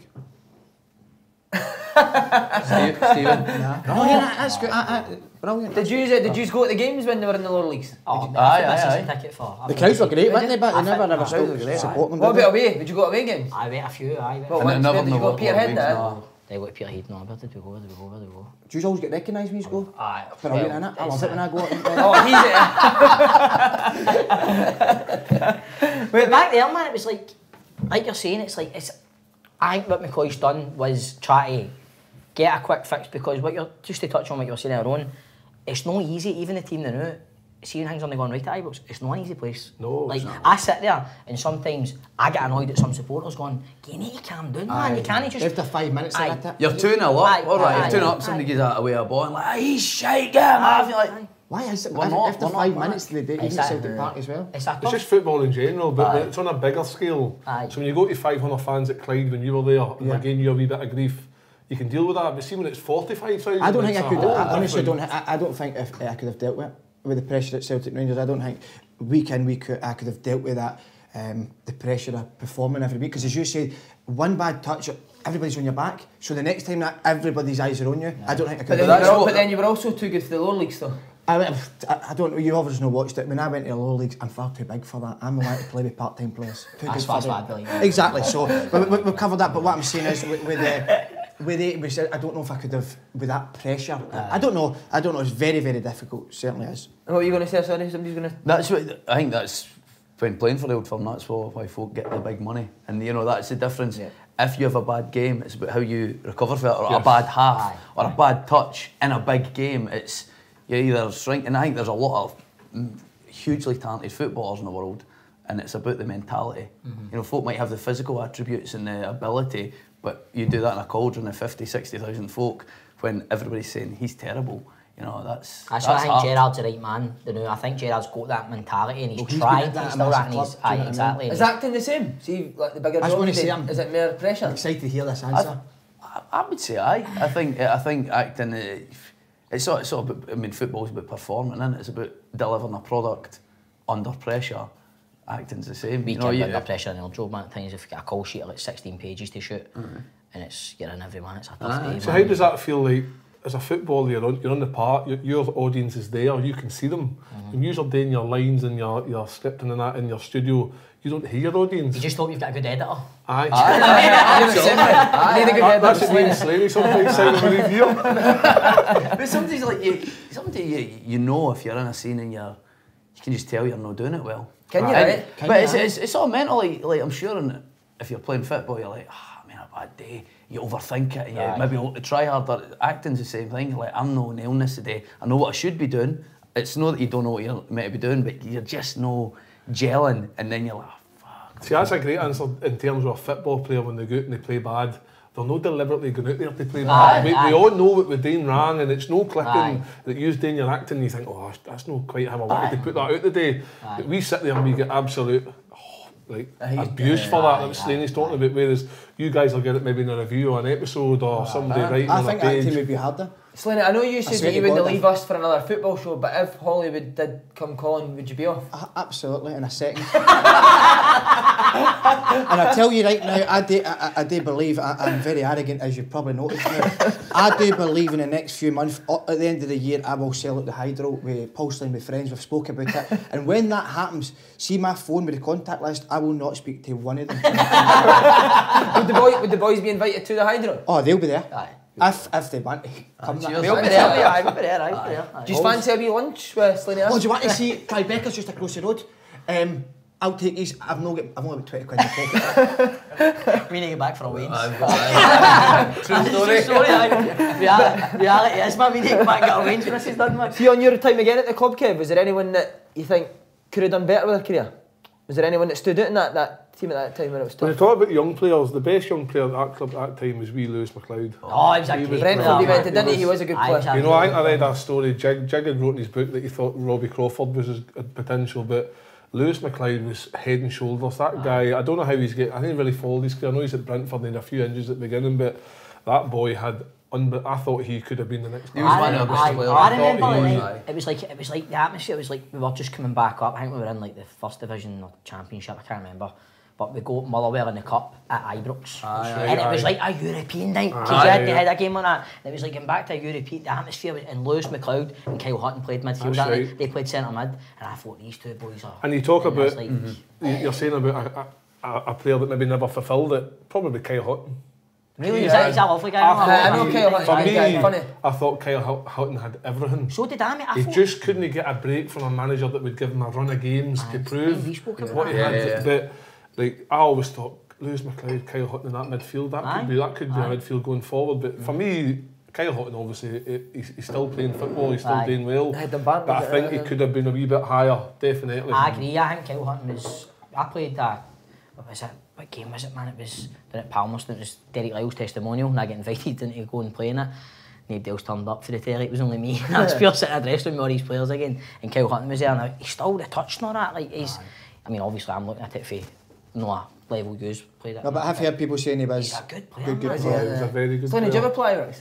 Steve, Stephen. Nah. Oh, yeah, that's good. I, I, brilliant. Did you did you go to the games when they were in the lower leagues? Oh, you- I aye, think this aye, is a aye. ticket for. The crowds were great, weren't they? But I they never think- ever the stopped crowds were great, supporting them. What did about they? away? Did you go to away games? I went a few. I went. Well, And where another did you go? no- Peterhead, no- eh? no. They went to Peterhead. No, where did we go? Where did we go? Where did we go? Do you always get recognised when you go? Aye. Brilliant, well, innit? I it's love it a- when I go out and But back there, man, it was like, like you're saying, it's like it's. I think what McCoy's done was try to get a quick fix, because what you're just to touch on what you were saying earlier on, it's not easy. Even the team they know, seeing things on the going right at Ibrox, it's not an easy place. No, like it's not. I sit there and sometimes I get annoyed at some supporters going, "You need to calm down, man. You can't just." After five minutes, Aye. they're at it. You're two nil Aye, up. All right, aye, you're two nil aye, up. Somebody aye. gives that away a ball and like, ah, he's shite, get him off. You're like, Aye. Why is it? We're After not- after we're not five back. minutes, they do even at Exactly. Celtic Park as well. It's a It's tough. just football in general, but Aye. it's on a bigger scale. Aye. So when you go to five hundred fans at Clyde when you were there, and Yeah. again you a wee bit of grief, you can deal with that. But see when it's forty-five thousand, I don't think it's I a could. whole I honestly don't. different- I, I don't think if I could have dealt with it, with the pressure at Celtic Rangers. I don't think week in week out I could have dealt with that. Um, the pressure of performing every week, because as you said, one bad touch, everybody's on your back. So the next time that everybody's eyes are on you, I don't think I But could. then, have you that's were, al- what- but then you were also too good for the lower leagues, though. I, went- I, I don't know. You obviously not watched it. When I went to the lower leagues, I'm far too big for that. I'm allowed to play with part-time players. Too That's good for that's them. what I believe. Exactly. So we, we, we've covered that. But what I'm saying is, with, with the with it, we said I don't know if I could have with that pressure. I, I don't know. I don't know. It's very very difficult. Certainly is. And what were you going to say? Sorry, somebody's going to. That's what I think. That's when playing for the Old Firm. That's why why folk get the big money, and you know that's the difference. Yeah. If you have a bad game, it's about how you recover from it, or a Yes. bad half, Aye. or a bad touch in a big game. It's you either shrink, and I think there's a lot of mm, hugely talented footballers in the world, and it's about the mentality. Mm-hmm. You know, folk might have the physical attributes and the ability, but you do that in a cauldron of fifty, sixty thousand folk when everybody's saying he's terrible. You know, that's That's, that's why I think hard. Gerard's the right man. You know, I think Gerard's got that mentality and he's Well, he's trying. been at that He's still massive that, and he's club, do you know aye, what I mean? exactly. Is acting the same? See, like the bigger I was job gonna you say, did, I'm- is it more pressure? I'm excited to hear this answer. I, I would say aye. I think I think acting. Uh, it's sort it's sort of about, I mean, football's about performing, isn't it? It's about delivering a product under pressure. Acting's the same. We you can know, be you, under pressure in our job, man. At times, if you get a call sheet of like sixteen pages to shoot, Mm-hmm. and it's you're in every one, it's a tough day. So man. how does that feel like? As a footballer, you're on, you're on the park, your, your audience is there, you can see them. Mm-hmm. When you're doing your lines and your, your scripting and that in your studio, you don't hear your audience. You just hope you've got a good editor. Aye. You're the same, mate. Aye, need a good That, head that's up, what me and Slaney. Slaney sometimes say when we leave here. but sometimes like you, sometimes you, you know if you're in a scene and you're, you can just tell you're not doing it well. Can you, And- right? Can but you, it's, right? it's it's all mental. Like, like I'm sure, in, if you're playing football, you're like, ah, man, a bad day. You overthink it. And you Aye. maybe try harder. Acting's the same thing. Like, I'm no nailing this today. I know what I should be doing. It's not that you don't know what you're meant to be doing, but you're just no gelling, and then you're like, oh, fuck. See, that's a great answer in terms of a football player when they go out and they play bad. They're not deliberately going out there to play Aye, bad. We, aye. we all know what we're doing wrong, and it's no clicking Aye. that you're doing your acting. You think, oh, that's not quite how I wanted to put that out today. But we sit there and we get absolute oh, like abuse for that. That was Slaney's talking about. Whereas you guys will get it maybe in a review or an episode or somebody writing I on a think acting page. would be harder. Slaney, I know you I said swear that you to wouldn't God, leave us for another football show, but if Hollywood did come calling, would you be off? A- Absolutely, in a second. And I tell you right now, I do, I, I do believe, I, I'm very arrogant, as you've probably noticed now. I do believe in the next few months, uh, at the end of the year, I will sell out the Hydro with Pulseline, with friends, we've spoken about it. And when that happens, see my phone with the contact list, I will not speak to one of them. would, the boy, would the boys be invited to the Hydro? Oh, they'll be there. Aye. If, if they want to come that cheers. way. We'll be there, aye, we'll be there, aye, we'll be there. aye. Do you fancy a wee lunch with Slaney? Oh, do you want to see Tribeca's just across the road? Um, I'll take these. I've no got, I've only got twenty quid in the pocket. We need to get back for a wage. True story. Sorry, aye. Reality, reality is, man, we need to get back and get a wage when this is done, man. See, on your time again at the club, Kev, was there anyone that you think could have done better with their career? Was there anyone that stood out in that, that team at that time when it was When you tough? talk about the young players, the best young player at that club at that time was wee Lewis McLeod. Oh, he was a He great was Brentford, player, he went man. to, didn't he? He was a good Aye, player. he was a You know, I, I read a story, Jig, Jig had wrote in his book that he thought Robbie Crawford was his uh, potential, but Lewis McLeod was head and shoulders. That guy, I don't know how he's getting, I think he really followed his career. I know he's at Brentford and had a few injuries at the beginning, but that boy had, unbe- I thought he could have been the next He was I, one of the best I, players. I I remember thought he like, was, aye. it was like it was like the atmosphere. It was like we were just coming back up. I think we were in like the first division or championship. I can't remember. But we got Motherwell in the cup at Ibrox, Aye, aye, and it was aye. like a European night. Because Aye, you had, yeah. had a game on that. And it was like getting back to a European. The atmosphere was, and Lewis McLeod and Kyle Hutton played midfield. That's That right. night. They played centre mid, and I thought these two boys are. And you talk and about, it's like, you- you're saying about a, a, a player that maybe never fulfilled it, probably Kyle Hutton. really, he's, a, he's a lovely guy. I man. I know Kyle Hutton. For He's me, a guy, funny. I thought Kyle Hut- Hutton had everything. So did I, mate. I He thought, just couldn't get a break from a manager that would give him a run of games to prove we spoke about what he that. had. Yeah, yeah. But like I always thought, Lewis McLeod, Kyle Hutton in that midfield, that Aye. could be that could be Aye. a midfield going forward. But for me, Kyle Hutton obviously he- he's, he's still playing football, he's still Aye. doing well. Had the band, But I was it, think he uh, could have been a wee bit higher, definitely. I agree. I think Kyle Hutton was. I played that. What was it? What game was it, man? It was down at Palmerston. It was Derek Lyle's testimonial, and I got invited in to go and play in it. Nobody else turned up for the telly. It was only me. I was pure sitting in a dressing room with all these players again, and Kyle Hutton was there. And he's still the touch and all that. Like he's. I mean, obviously, I'm looking at it for no level goes played it. No, but I've heard people saying he was He's a good player, good, good man. player. He was a very good Slaney, did you player. ever play Rice?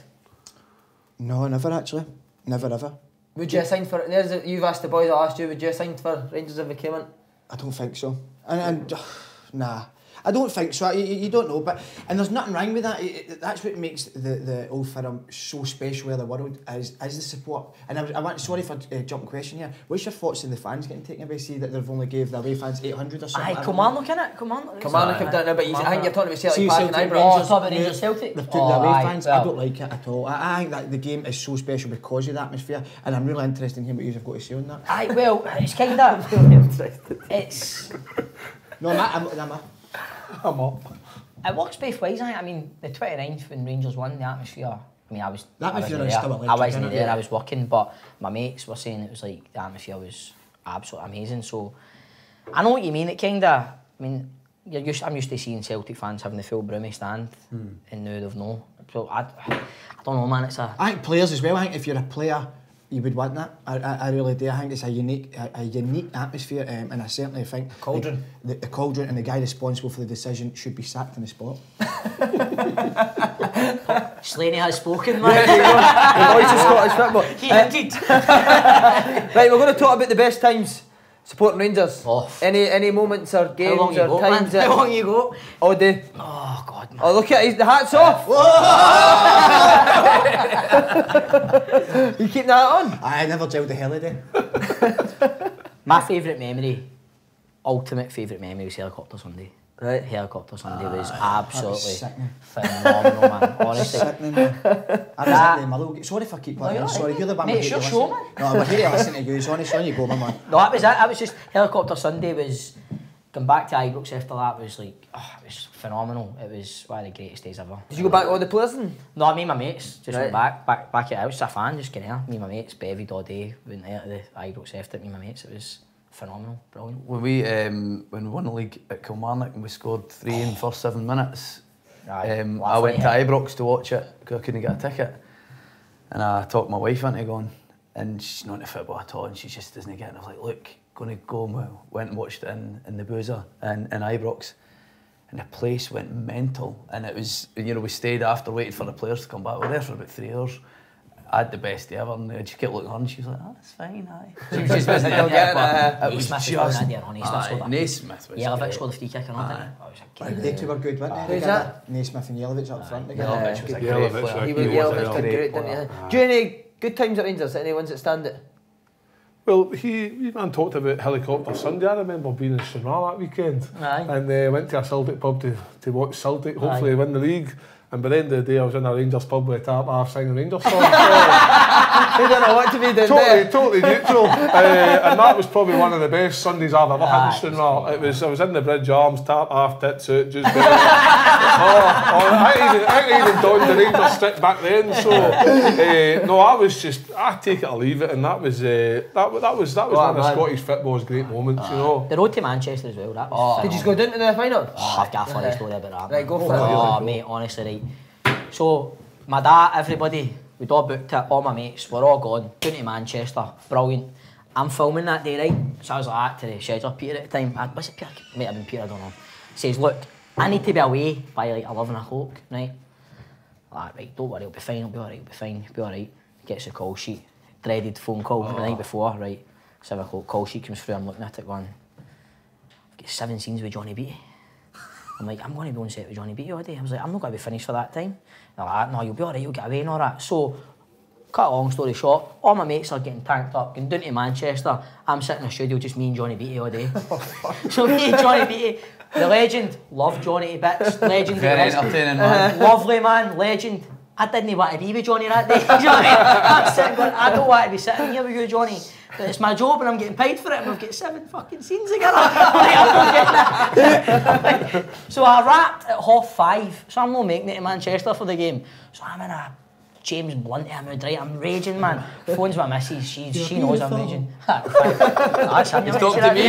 No, never actually. Never ever. Would you have signed for, there's a, you've asked the boy that asked you, would you have signed for Rangers if it came in? I don't think so. And, and nah, I don't think so. You, you don't know, but and there's nothing wrong with that. It, it, that's what makes the, the Old Firm so special in the world is is the support. And I, I want sorry for uh, jumping question here. What's your thoughts on the fans getting taken away? See that they've only gave the away fans eight hundred or something. Aye, Kilmarnock innit? Kilmarnock. Kilmarnock have done it, but you, I think you're talking about Celtic See, Park and Celtic Ibrox. Oh, Rangers, talk about yeah, Rangers Celtic. They've took Oh, the away aye, fans. well. I don't like it at all. I, I think that the game is so special because of the atmosphere, and I'm really interested in hearing what you've got to say on that. Aye, well, it's kind of. It's. No, I'm, I'm, I'm, I'm I'm up. It works both ways, I think. I mean, the twenty-ninth when Rangers won, the atmosphere. I mean, I was. The I atmosphere wasn't is there. still I electric, wasn't isn't it? there. Yeah. I was working, but my mates were saying it was like the atmosphere was absolutely amazing. So, I know what you mean. It kind of, I mean, you're used, I'm used to seeing Celtic fans having the full Brummy stand, mm. and now they've no. So I, I don't know, man. It's a. I think players as well. I think if you're a player, you would want that. I, I, I really do. I think it's a unique, a, a unique atmosphere, um, and I certainly think the cauldron, the, the, the cauldron, and the guy responsible for the decision should be sacked on the spot. Slaney has spoken, man. The voice of Scottish football. He indeed. Right, we're going to talk about the best times supporting Rangers. Oh. Any any moments or games How long you or go, times man? How long you go? All day. Oh God, man. Oh, look at it, the hat's off. You keep that on? I never gelled the holiday. My favourite memory, ultimate favourite memory was Helicopter Sunday. Right. Helicopter Sunday was Ah, absolutely that was phenomenal, man. Honestly. Sickening, man. I was at the Motherwell. Sorry if I keep putting No, in. you're Sorry, right, you're the one mate, who it's hate your to show, listen. man. No, we're here to listen to you. So honest, on you go, my man. No, that was it. That was just Helicopter Sunday. Was going back to Ibrox after that was like, oh, it was phenomenal. It was one of the greatest days ever. Did you go back to all the players then? No, me and my mates just Right. went back, back, back at it. I was a fan, just getting here. Me and my mates, bevied all day, went out to the Ibrox after it. Me and my mates, it was phenomenal, brilliant. When we um, when we won the league at Kilmarnock and we scored three in the first seven minutes, Aye, um, what a I went to funny Ibrox to watch it because I couldn't get a ticket, and I talked my wife into going, and she's not into football at all, and she just doesn't get it. And I was like, look, going to go. And we went and watched it in, in the Boozer in, in Ibrox, and the place went mental. And it was, you know, we stayed after waiting for the players to come back. We were there for about three hours. I had the best day ever, and I just kept looking at her, and she was like, "Oh, it's fine, aye." She was just visiting You'll it, get it, but uh, it was Naismith just. was on that day, or Naismith Aye, scored that. Naismith was. Yellovic great. scored the free kick, and all that. Oh, it was a great They two were good, weren't they? Who's Together. that? Naismith and Yelovich up front together. Yelovich was a great Yelovich, player. like, He He was was yeah, a did great great, didn't he? Do you have any good times at Rangers? Any ones that stand it? Well, he, he man talked about Helicopter Sunday. I remember being in Stranraer that weekend. Aye. And uh, went to a Celtic pub to, to watch Celtic hopefully Aye. win the league. And by the end of the day, I was in a Rangers pub with a tap half singing Rangers songs. They don't know what to be doing totally, there. totally neutral. uh, and that was probably one of the best Sundays I've ever had in Aye. Stranraer. It was, I was in the Bridge Arms, tap half, tits out, just oh, oh, I even, I even donned the Rangers strip back then. So uh, no, I was just, I take it or leave it, and that was uh, that, that was that was Oh, one of man. Scottish football's great moments, you know. The road to Manchester as well, that was Did you go down to the final? Oh, I've got a funny story about that. Right, man. go for it. Oh, mate, honestly, right. So, my dad, everybody, we'd all booked it, all my mates, we're all gone, down to Manchester, brilliant. I'm filming that day, right? So I was like that to the scheduler, Peter at the time. I, was it Peter? Might have been Peter, I don't know. Says, look, I need to be away by like eleven o'clock, right? Like, right, don't worry, it'll be fine, it'll be alright, it'll be fine, it'll be alright. Gets a call sheet, dreaded phone call the night before, right? Seven o'clock, call sheet comes through, I'm looking at it going, I've got seven scenes with Johnny Beattie. I'm like, I'm going to be on set with Johnny Beattie all day. I was like, I'm not going to be finished for that time. They're like, no, you'll be alright, you'll get away and all that. So, cut a long story short, all my mates are getting tanked up, going down to Manchester. I'm sitting in the studio, just me and Johnny Beattie all day. So me and Johnny Beattie, the legend, love Johnny to bits, legend. Very he is. entertaining, man. Lovely man, legend. I didn't want to be with Johnny that day. You know what I mean? I'm sitting going, I don't want to be sitting here with you, Johnny. But it's my job and I'm getting paid for it, and we've got seven fucking scenes together. Like, I'm not getting that. So I wrapped at half five, so I'm not making it to Manchester for the game. So I'm in a James Blunt mood, right? I'm raging, man. Phone's my missus, she, she knows I'm raging. That's him. He's talking to me.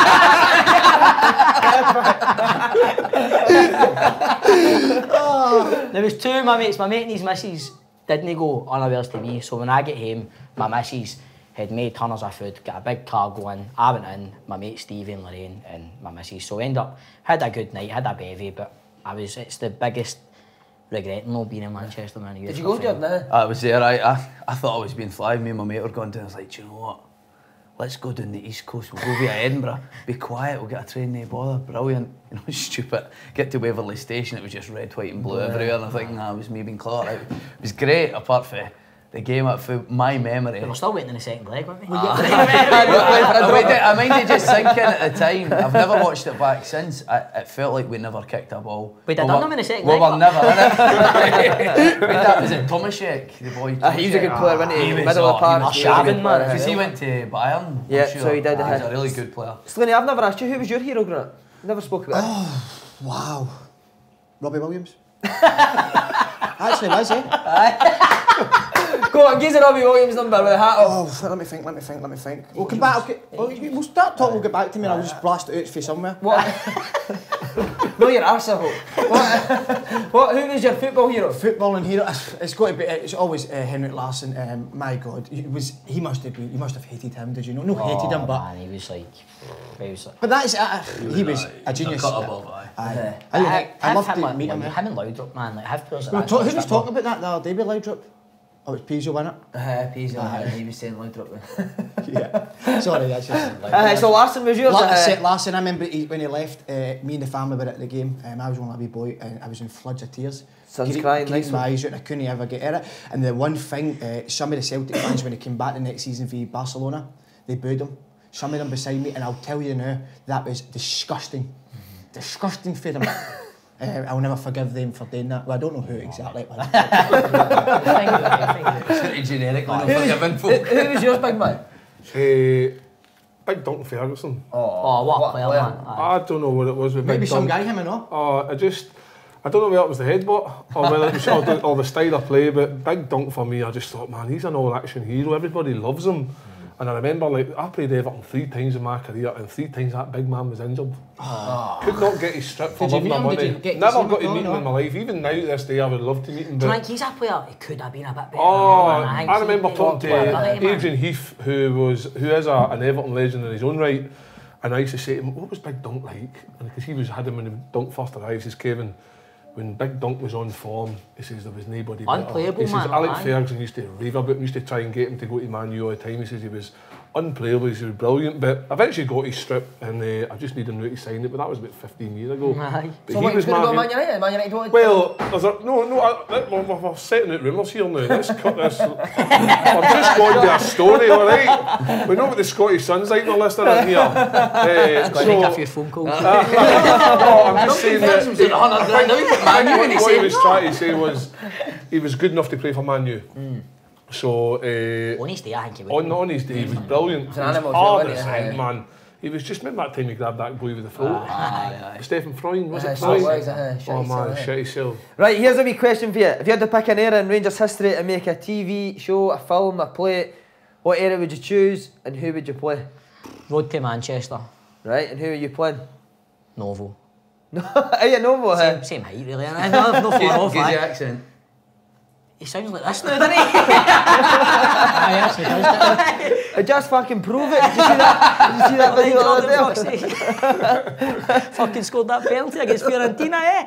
There was two of my mates, my mate and his missus didn't go unawares to me, so when I get home, my missus had made tonners of food, got a big car going, I went in, my mate Stevie and Lorraine and my missus, so we ended up, had a good night, had a bevy, but I was, it's the biggest regret not being in Manchester, man. Did you go there now? I was there. I, I I thought I was being fly. Me and my mate were going down. I was like, do you know what? Let's go down the east coast. We'll go via Edinburgh. Be quiet. We'll get a train. No bother. Brilliant. You know, stupid. Get to Waverley Station. It was just red, white, and blue yeah. everywhere. And I think, nah, it was me being Clark. It was great. Apart from the game, up for my memory. We were still waiting in the second leg, weren't we? Ah. I, mind it, I mind it just thinking at the time. I've never watched it back since. I, it felt like we never kicked a ball. We'd have done them in the second we leg. We were never in it. That was it Tomaszek, the boy. Ah, he was a good player, wasn't he? He was, Middle of the park. oh, he was Shavin, man. Because he went to Bayern. Yeah, I'm sure. so he did. He was uh, a really good player. Slaney, I've never asked you, who was your hero growing up? Never spoke about Oh, wow. Robbie Williams. Actually was, eh? Go on, give us a Robbie Williams number with a hat off. Oh, let me think, let me think, let me think. We'll come back, okay. Well, you- we'll start talking, we'll get back to me and I'll just blast it out for somewhere. What? No, your arsehole. What? What? Who was your football hero? Footballing hero, it's, it's got to be, it's always uh, Henrik Larsson. Um, my God, he was, he must have been, you must have hated him, did you know? No, hated him, but, Oh, man, he was like, he was like. but that's, uh, he was a genius. Cut above, aye. Aye. I, I, I love to meet him. Him and Laudrup, man, like, have players We were like talk, that. who was talking about that the other day with Laudrup? Oh, it's Pizzo, wasn't it? Uh, Pizzo, uh, he was saying Laudrup. Yeah. Sorry, that's just. Uh, so Larson was yours? La- uh, Seth Larson, I remember he, when he left, uh, me and the family were at the game. Um, I was only a wee boy and I was in floods of tears. Son's Gre- crying, greased nice my one. eyes out and I couldn't ever get at it. And the one thing, uh, some of the Celtic fans, when he came back the next season for Barcelona, they booed him. Some of them beside me, and I'll tell you now, that was disgusting. Mm-hmm. Disgusting for them. Uh, I'll never forgive them for doing that. Well, I don't know who exactly it was. It's pretty generic on Who forgiving was, folk. who, who was yours, big man? Eh, Big Duncan Ferguson. Oh, what a player, man. Aye. I don't know what it was with Maybe Big some Duncan. guy, him or not. Oh, I just, I don't know whether it was the headbutt or whether it was or the, or the style of play, but Big Dunk for me, I just thought, man, he's an all-action hero. Everybody loves him. And I remember, like, I played Everton three times in my career, and three times that big man was injured. Could not get his strip for Did you love meet nor him? Did money. you get to Never see him? got to No, meet him no. in my life. Even now, to this day, I would love to meet him. Do you But think he's a player? He could have been a bit better. Oh, man. think I he- remember he talking got to ability, man. Adrian Heath, who was who is a, an Everton legend in his own right, and I used to say to him, "What was Big Dunk like?" And because he was had him when Dunk first arrived, he says, "Kevin, when Big Dunk was on form, he says there was nobody better." Unplayable, He says man, Alex aye. Ferguson used to rave about him, used to try and get him to go to Man U all the time. He says he was unplayable, he was brilliant, but eventually got his strip, and uh, I just needed him to sign it, but that was about fifteen years ago. Aye. But So he what, was you could have got Man Man United? Man United wanted... well, there's a, no, no, I, let- we're, we're, we're setting out rumours here now. Let's cut this. I'm just going to a story, all right? We know what the Scottish Sun's like, they're listening in here. Uh, Got to make a so, few phone calls. no, I'm just saying that. Ferguson's doing a hundred grand now for Man U, and he's What he saying, was trying to say was he was good enough to play for Man U. So, uh, On his day, I think he would. on, on his day, he was brilliant. an He was animal, hard wasn't as he? heck, man. He was just, remember that time he grabbed that boy with the throat? aye, aye. Stephen Freund, was Uh, it so it Freund? was, uh, shit Oh yourself, man, eh? shit himself. Right, here's a wee question for you. If you had to pick an era in Rangers history to make a T V show, a film, a play, what era would you choose and who would you play? Road to Manchester. Right, and who are you playing? Novo. Are you Novo, Same, huh? same height, really. And no, no far off, Gives you aye. accent. He sounds like this now, doesn't he? Aye, actually does. Uh, Just fucking prove it. Did you see that? Did you see that video the other day? Fuck's sake. Fucking scored that penalty against Fiorentina, eh?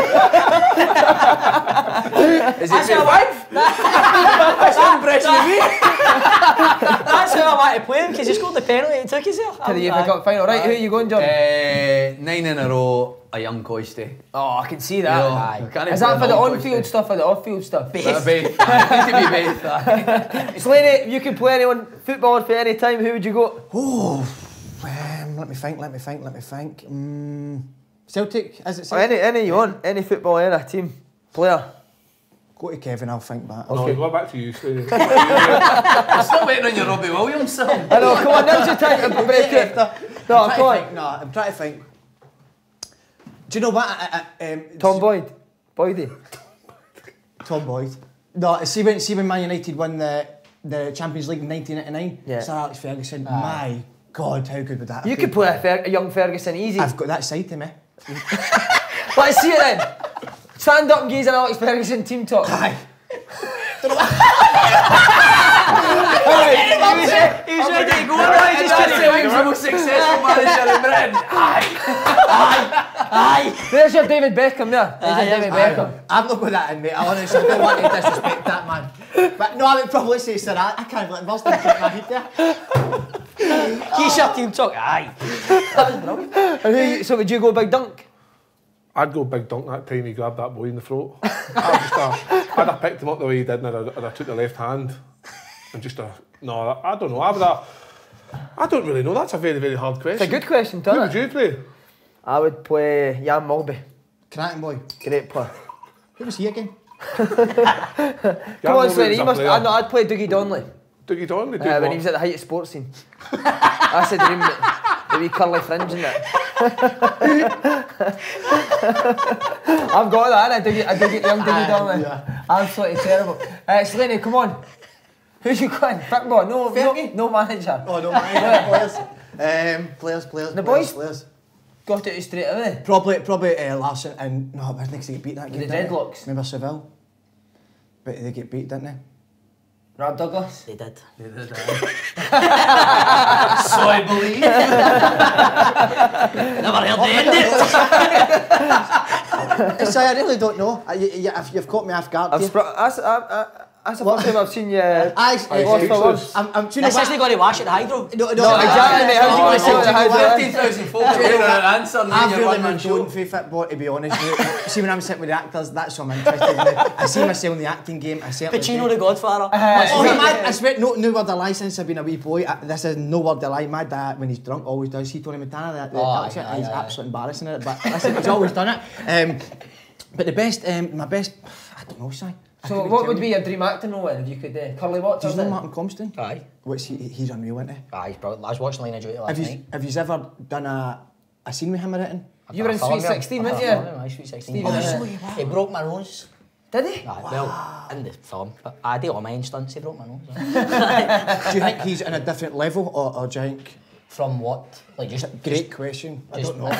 Is it your wife? That's an impression of me. That's how I want to play him, because he scored the penalty and took himself. To the U F A Cup final. Right, who are you going, John? Uh, nine in a row, a young Coisty. Oh, I can see You that. know, aye. you can't Is play that for the non-Coisty. on-field stuff or the off-field stuff? Bit of both. Aye, need to be both. aye. Slaney, if you could play anyone, footballer for any time, who would you go? Oh, um, let me think, let me think, let me think. Mm, Celtic, is it Or Celtic? any, any you want, any footballer, any team, player. Go to Kevin, I'll think back. No, we're back to you, Slaney. I'm still waiting on your Robbie Williams song. I know, come on, now's your time to break it. No, I'm come trying to on. think, no, I'm trying to think. Do you know what? I, I, um, Tom Boyd. Boydie. Tom Boyd. No, see when, see when Man United won the, the Champions League in nineteen ninety-nine? Yeah. Sir Alex Ferguson, my God, how good would that have You been? could play a, Fer- a young Ferguson easy. I've got that side to me. Let's see it then. Stand up and gaze at Alex Ferguson team talk. Aye. He was ready to go, and I just That's couldn't. the most successful manager in Britain. Aye. There's your David Beckham there. There's Aye, your David aye. Beckham. I've not got that in me. I honestly don't want to disrespect that man. But no, I would probably say Sir Alex. I can't let Burston keep my head there. He's your team talk. Aye. And who you- so would you go Big Dunk? I'd go Big Dunk that time he grabbed that boy in the throat. I'd, just, uh, I'd have picked him up the way he did, and I'd, have- I'd have took the left hand and just uh, no, I don't know. I would have, I don't really know. That's a very, very hard question. It's a good question, Who Tony. would you play? I would play Jan Mulby. Cranton boy. Great player. Who was he again? Come on, Slaney, you must. I know, I'd play Dougie Donnelly. Dougie Donnelly. Uh, when he was at the height of sports scene. I said dream it. The wee curly fringe in it. I've got that, I Dougie, I Dougie, young Dougie Donnelly. yeah. Absolutely terrible. Uh, Slaney, come on. Who's you got in football? No, no, Fergie? no manager. Oh no, man, players. Um, players, players, The players, boys? players. Got it straight away. Probably, probably uh, Larson and no, I think they get beat that game. The didn't they? Dreadlocks. Remember Seville? But they get beat, didn't they? Rob Douglas. They did. They did that. So I believe. Never heard the end. So I really don't know. I, you, you, if you've caught me off guard. I've here. spr- that's, I, I, that's the What? first time I've seen you. I, lost for words. I'm, I'm, do you know This what? isn't going to wash at the Hydro. No, no, No, exactly, mate. How's he gonna say what the hydro is? fifteen thousand folk are waiting on an answer and then I've you're really one man moved show. on for football, to be honest. Mate. See, when I'm sitting with the actors, that's what I'm interested in. I see myself in the acting game. I certainly Pacino do. the Godfather. Oh, man, I swear, no, no word of lie since I've been a wee boy. I, this is no word of lie. My dad, when he's drunk, always does. See Tony Montana, that, the Oh, accent, aye, he's aye, absolutely embarrassing at it. But listen, he's always done it. Um, but the best, um, my best, I don't know, Si. I So couldn't what tell would you. be your dream acting role then, if you could uh, Curly Watts? Do you know Martin Compston? Aye. What's he, he's unreal, isn't he? Aye, he's brilliant. I was watching Line of Duty last Have you, night. have you ever done a, a scene with him or anything? You were in Sweet sixteen, weren't you? Aye, Sweet sixteen. Stephen, Oh, uh, so you were. He broke my nose. Did he? Aye, well, in the film. But I did all my stunts, he broke my nose. Do you think he's in a different level, or, or do you think? From what? Like just... Great question. I Just- don't know.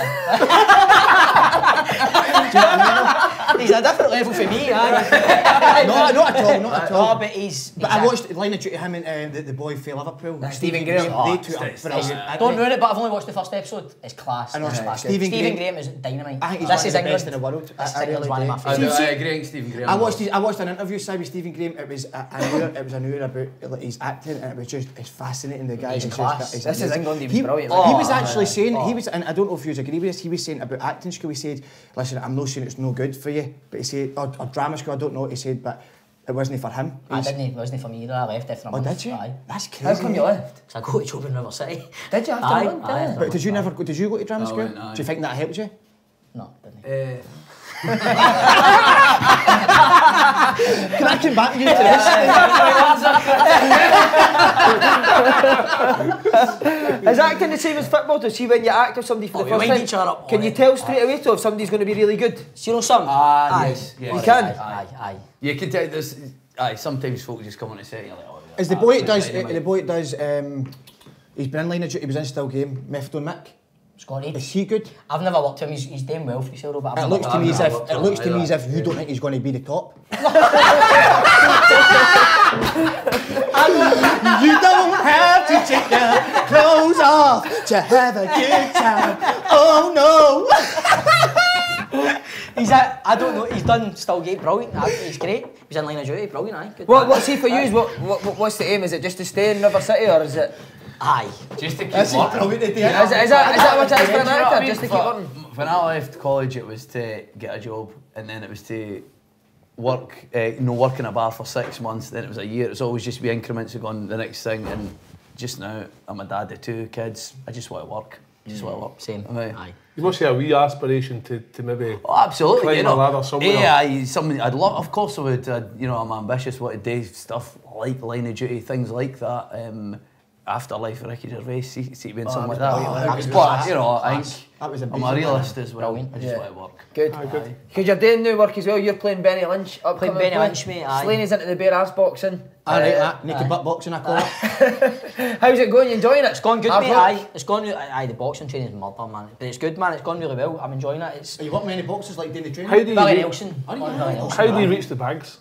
He's a different level for me, aye. no, not at all, not at all. No, but he's... But he's I a- watched Line of Duty, him and um, the, the boy for Liverpool. Stephen Graham. They Oh, two are it's- brilliant. I don't ruin it, but I've only watched the first episode. It's class. I know, It's Stephen class. Graham- Stephen Graham is dynamite. I think he's this one is of the England. best in the world. This I- is I England's really one of do. my I, favourites. do, I agree with Stephen Graham. I watched his, I watched an interview with Stephen Graham. It was I, I knew it was I knew about like, his acting, and it was just it's fascinating. The guy He's is class. just, he's This is amazing. England, he was He, brilliant, he wasn't was he? actually Oh, saying oh. he was, and I don't know if you agree with this. He was saying about acting school. He said, "Listen, I'm not saying it's no good for you, but he said, or, or drama school. I don't know what he said, but it wasn't for him." I didn't, it wasn't for me either. I left after a Oh, month. did you? Aye. That's crazy. How come you left? So I go to Children River City. Did you after Aye, a month? aye, eh? after But did you never go? Did you go to drama I school? went, aye. Do you think that helped you? No, didn't. Uh, Can I come back to you to this? Is acting the same as football? To see when you act with somebody for Oh, the we first wind time, each other up can on you it. tell straight away to if somebody's going to be really good? So you know something? Ah, Aye. yes, yes. You can? Aye, aye, aye. You can tell this. Aye, sometimes folk just come on and say, you're like, oh, yeah, Is the boy that absolute does? Uh, dynamite. the boy that does? Um, he's been in Line of Duty. He was in Still Game. Method Mick. Scotty. Is he good? I've never worked with him. He's, he's doing well for himself, but I've It never looks to worked me with as him. if worked it on looks to either. me as if you don't think he's going to be the top. You don't have to take your clothes off to have a good time. Oh no! He's a, I don't know. He's done Stillgate, brilliant. Aye, He's great. He's in Line of Duty, brilliant. Aye, good. What, what's he for you? What, what, what's the aim? Is it just to stay in River City or is it... Aye. Just to keep This is working. brilliant. Is, is, that, is that what it is for an Do you know what I actor? mean? Just to keep For- working? When I left college, it was to get a job, and then it was to work, uh, you know, work in a bar for six months. Then it was a year. It was always just be increments of going the next thing. And just now, I'm a dad of two kids. I just want to work. Just want to work. Same. Aye. Aye. You must have a wee aspiration to, to maybe... Oh, absolutely. Climb you a know, ladder somewhere. Yeah, I, something I'd love. Of course, I would. Uh, you know, I'm ambitious. Want to do stuff like Line of Duty, things like that. Um, Afterlife, Ricky Gervais, see, see being something like that. oh, that was but class. you know, I Class. think That was I'm a amazing, realist as well. Brilliant. I just Yeah. want to work. Good. Aye, good. Because you're doing new work as well. You're playing Benny Lynch. Playing Benny Lynch, mate, aye. Slaney's into the bare ass boxing. I like Uh, that. Naked aye. butt boxing, I call it. How's it going? You enjoying it? It's gone good, I've mate. watched- Aye. It's gone. re- Aye, the boxing training is murder, man. But it's good, man. It's gone really well. I'm enjoying it. It's Are you working with any boxers like doing the training? How do you, Billy re- Nelson. Are you? Billy Nelson. how do you reach the bags?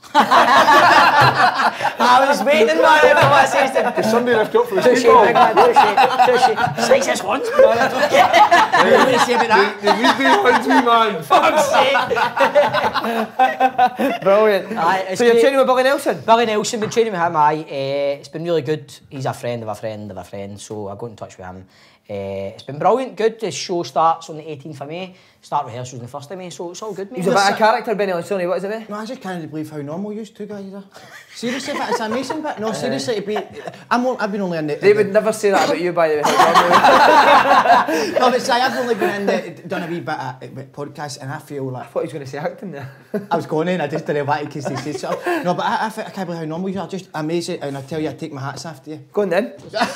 I was waiting, man, for what says to Does somebody lift you up for the Tushy, speedball? big man, tushy, tushy. Size this once. What are you going to say about that? The weed be hunts me, man. Fuck's sake. Brilliant. Aye, it's So you're great. training with Billy Nelson? Billy Nelson, been training with him, aye. Uh, it's been really good. He's a friend of a friend of a friend, so I got in touch with him. Uh, it's been brilliant, good. The show starts on the eighteenth of May. Start rehearsals on the first of May, so it's all good, mate. He's a bit of character, Benny Lynch. Sonny, what is it, mate? No, I just can't believe how normal you two guys are. Seriously, but it's amazing, but no, seriously, to be, I'm, on- I've been only in the... They would never say that about you, by the way. No, but see, I've only been in the, done a wee bit of uh, podcast, and I feel like I thought he was going to say acting there. I was going in, I just didn't want to because they said so. No, but I, I, think- I can't believe how normal you are, just amazing, and I tell you, I take my hats off to you. Go on then.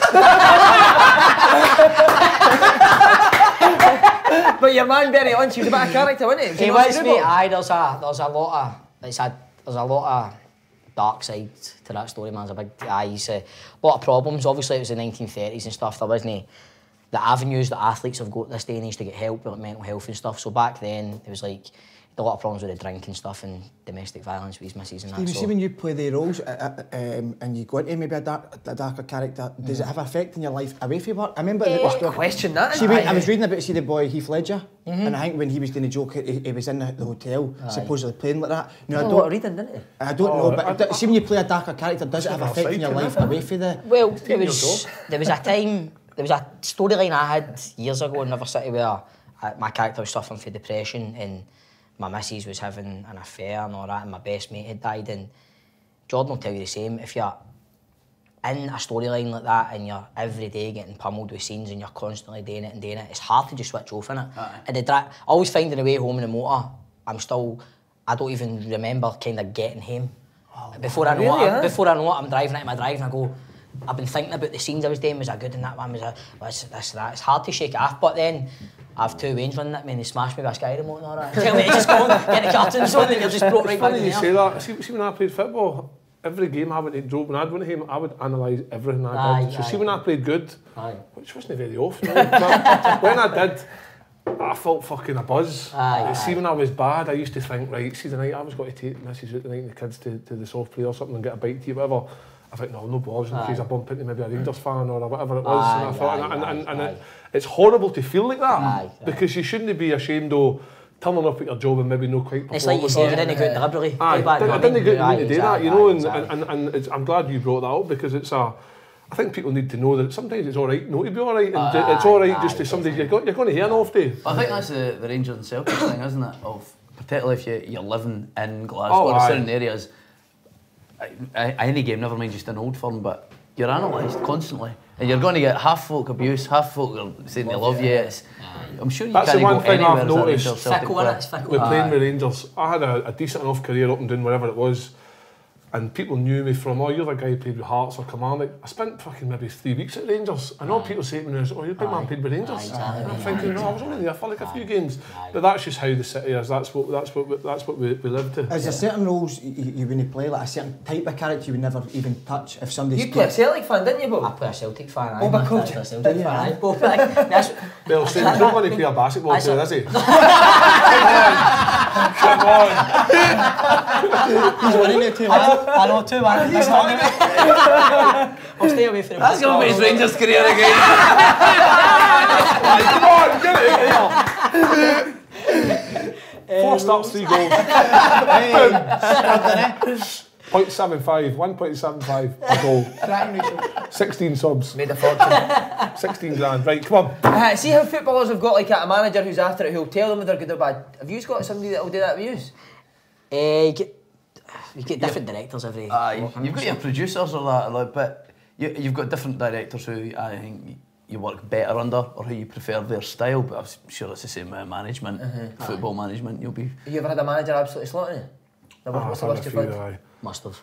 But your man Benny Lynch, he was a bit of character, wasn't he? Was He not was, so mate. good? Aye, there's a, there's a lot of, it's a, there's a lot of dark side to that story, man. There's a big eyes, uh, a lot of problems. Obviously, it was the nineteen thirties and stuff. There wasn't the avenues that athletes have got this day and age to get help with like mental health and stuff. So back then, it was like a lot of problems with the drink and stuff and domestic violence with his missus and that. You so. see, when you play the roles uh, uh, um, and you go into maybe a, dark, a darker character, does mm. it have an effect in your life away from work? I remember yeah. the What a question that is. See, when, I was reading about see the boy Heath Ledger, mm-hmm. and I think when he was doing a joke, he, he was in the, the hotel, Aye. supposedly playing like that. No, I don't. What reading, didn't he? I don't oh, know, but I, see when you play a darker character, does it have an effect in your life away from the? Well, there was there was a time, there was a storyline I had years ago in River City where I, my character was suffering from depression and my missus was having an affair and all that, and my best mate had died. And Jordan will tell you the same. If you're in a storyline like that and you're every day getting pummeled with scenes and you're constantly doing it and doing it, it's hard to just switch off in it. Aye. And the dra- I always find on the way home in the motor, I'm still, I don't even remember kind of getting home. Oh, before I know really, what, huh? before I know what I'm driving into my drive and I go, I've been thinking about the scenes I was doing. Was I good in that one? Was I this, this, that? It's hard to shake it off. But then I have two Waynes running at me and they smashed me with a Sky remote and all that. Tell me to just go and get the cartoons on and you're just brought right back in you there. say that. See, see when I played football, every game I went to drove, when I'd went home, I would analyse everything I did. Aye, so aye. see when I played good, Aye. which wasn't very often, but when I did, I felt fucking a buzz. Aye, see aye. when I was bad, I used to think, right, see the night I was going to take Missus out the night and the kids to, to the soft play or something and get a bite to eat, whatever. I think, no, no balls in case I bump into maybe a Rangers fan or whatever it was. Aye, and I thought, aye, and, and, aye, and aye. it, it's horrible to feel like that Aye, because you shouldn't be ashamed of turning up at your job and maybe not quite performing. It's like you said, you didn't go out deliberately. Aye, Way back I then. didn't get Aye, to do that, exactly, you know, aye, and, exactly. and, and it's, I'm glad you brought that up because it's a, I think people need to know that sometimes it's all right not to be all right, and Aye, it's all right aye, just to somebody you're, go, you're going to hear an off day. I think that's the, the Rangers and Celtics thing, isn't it? Of particularly if you, you're living in Glasgow Oh, or aye. certain areas. I, I, any game, never mind just an Old Firm, but you're analysed constantly, and you're going to get half folk abuse, half folk are saying they love you. It's, I'm sure you That's can't the one go thing anywhere I've as a noticed. Rangers Celtic Fickle, player. innit? It's fickle. With playing Aye. with Rangers, I had a, a decent enough career up and down wherever it was, and people knew me from, oh, you're the guy who played with Hearts or Kilmarnock. I spent fucking maybe three weeks at Rangers, and all people say to me is, oh, you're a big man played with Rangers. Aye, exactly. And I'm thinking, no, I was only there for like a few games. Aye. But that's just how the city is. That's what that's what we, that's what we, we live to. Is there certain roles you, you wouldn't play, like a certain type of character you would never even touch if somebody's You play a Celtic fan, didn't you, I Bob? play a Celtic fan. Oh, aye, my man. God. That's a Celtic fan. aye. Both, aye. That's- Well, so he's not going to play a basketball That's player, a- is he? Come on. He's winning it too, I man. know, I know two man. He's not in I'll stay away from the That's going to be his Rangers career again. Come on, get it here. Four starts, three goals. point seven five, one point seven five a goal. sixteen subs. Made a fortune. sixteen grand. Right, come on. Uh, see how footballers have got like a manager who's after it who'll tell them if they're good or bad. Have you got somebody that'll do that with you? Uh, you get, you get different directors every. Aye, you've got your producers or that, like, but you, you've got different directors who I think you work better under or who you prefer their style, but I'm sure it's the same with management, Uh-huh. football management, you'll be... Have you ever had a manager absolutely slaughtering you? Ah, What's the I've worst had you've a few, had? aye. Must have.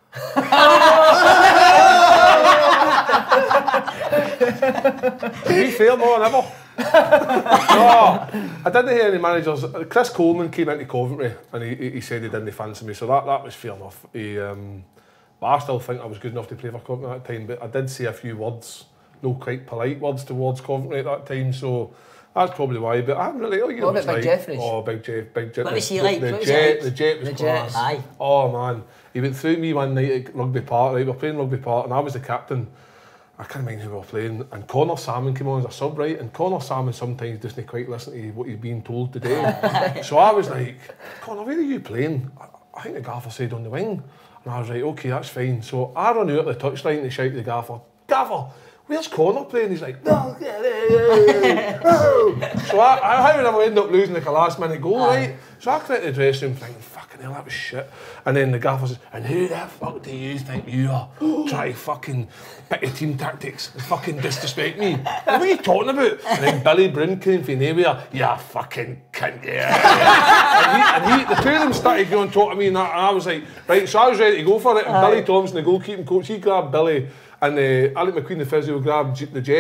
To be fair, no, never. No, I didn't hear any managers. Chris Coleman came into Coventry and he, he said he didn't fancy me, so that, that was fair enough. He, um, but I still think I was good enough to play for Coventry at that time, but I did say a few words, no quite polite words towards Coventry at that time, so that's probably why. But I'm really, oh, you know What what about it's Big like. Jeffries? Oh, Big Jeff, Big Jeff. What the, was he the- like? The, What was he jet, like? the jet was The class. Jets. Aye. Oh man, he went through me one night at Rugby Park, right, we were playing Rugby Park and I was the captain. I can't mind who we were playing, and Connor Salmon came on as a sub, right, and Connor Salmon sometimes doesn't quite listen to what he's being told to do. So I was like, Connor, where are you playing? I, I think the gaffer said on the wing. And I was like, okay, that's fine. So I run out of the touchline to shout to the gaffer, Gaffer, where's Connor playing? He's like, no, get it. So I, I, I would have ended up losing like a last minute goal, right? So I came into the dressing room thinking, fucking hell, that was shit. And then the gaffer says, and who the fuck do you think you are? Try fucking pick your team tactics and fucking disrespect me. What are you talking about? And then Billy Bryn came from nowhere, yeah, fucking cunt, yeah. and he, and he, the two of them started going talk to me and, that, and I was like, right, so I was ready to go for it. And Billy Thompson, the goalkeeping coach, he grabbed Billy and uh, Alec McQueen, the physio, grabbed J- the Jet.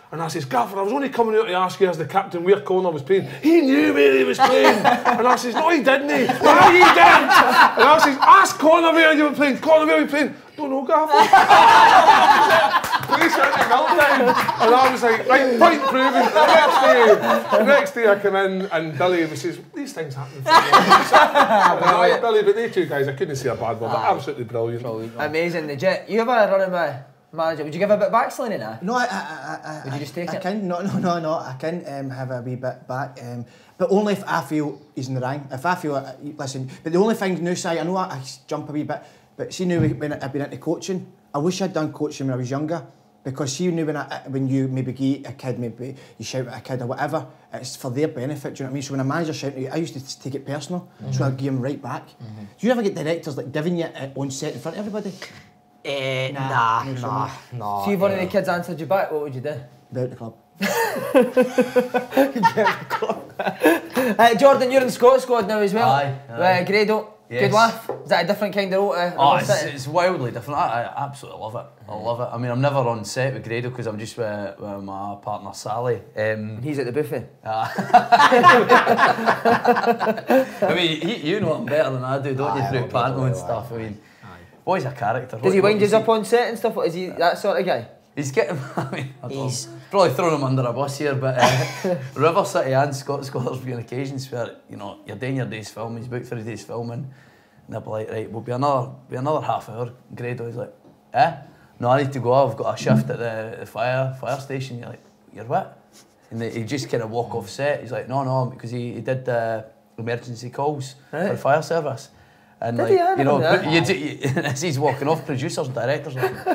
And I says, Gaffer, I was only coming out to ask you as the captain where Connor was playing. He knew where he was playing. And I says, no, he didn't. He. No, he didn't. And I says, ask Connor where you were playing. Connor, where were you playing? Don't know, Gaffer. Police had a meltdown. And I was like, right, point proven. The next day, the next day I come in and Billy was says, these things happen. uh, Billy, but they two guys, I couldn't say a bad word. They're absolutely brilliant. brilliant. Amazing, the Jet. You ever run in my manager? Would you give a bit back, Slaney, now? No, I, I, I, Would you just take I, it? I can. No, no, no, no. I can um, have a wee bit back, um, but only if I feel he's in the wrong. If I feel, uh, listen. But the only thing now, say, I know I, I jump a wee bit, but see now when I've been into coaching, I wish I'd done coaching when I was younger. Because see now when, I, when you maybe get a kid, maybe you shout at a kid or whatever, it's for their benefit, do you know what I mean? So when a manager shouting at you, I used to take it personal, mm-hmm. so I'd give him right back. Mm-hmm. Do you ever get directors like giving you uh, on set in front of everybody? Uh, nah, nah, nah, nah. So if one of the kids answered you back, what would you do? Be out the club. uh, Jordan, you're in the Scottish squad now as well. Aye, aye. Uh, Grado, yes. Good laugh. Is that a different kind of role to Oh, River it's, City? it's wildly different. I, I absolutely love it. I love it. I mean, I'm never on set with Grado because I'm just with, with my partner Sally. Um, He's at the buffet. uh, I mean, he, you know him better than I do, don't you? Aye, Through I panto know, and aye. stuff. I mean, boy's a character. Does he What- wind what you you up on set and stuff? Is he that sort of guy? He's getting. I mean, I don't He's- know, probably throwing him under a bus here, but uh, River City and Scott Scotland's been occasions where you know you're doing your day's film. He's booked for a day's filming, and they'll be like, right, we'll be another, be another half hour. And Grado is like, eh? No, I need to go. I've got a shift at the, the fire fire station. You're like, you're what? And they, he just kind of walk off set. He's like, no, no, because he, he did the emergency calls Right. for fire service. And Did like, he? I you know, didn't know you, do- you, as he's walking off, producers and directors are like,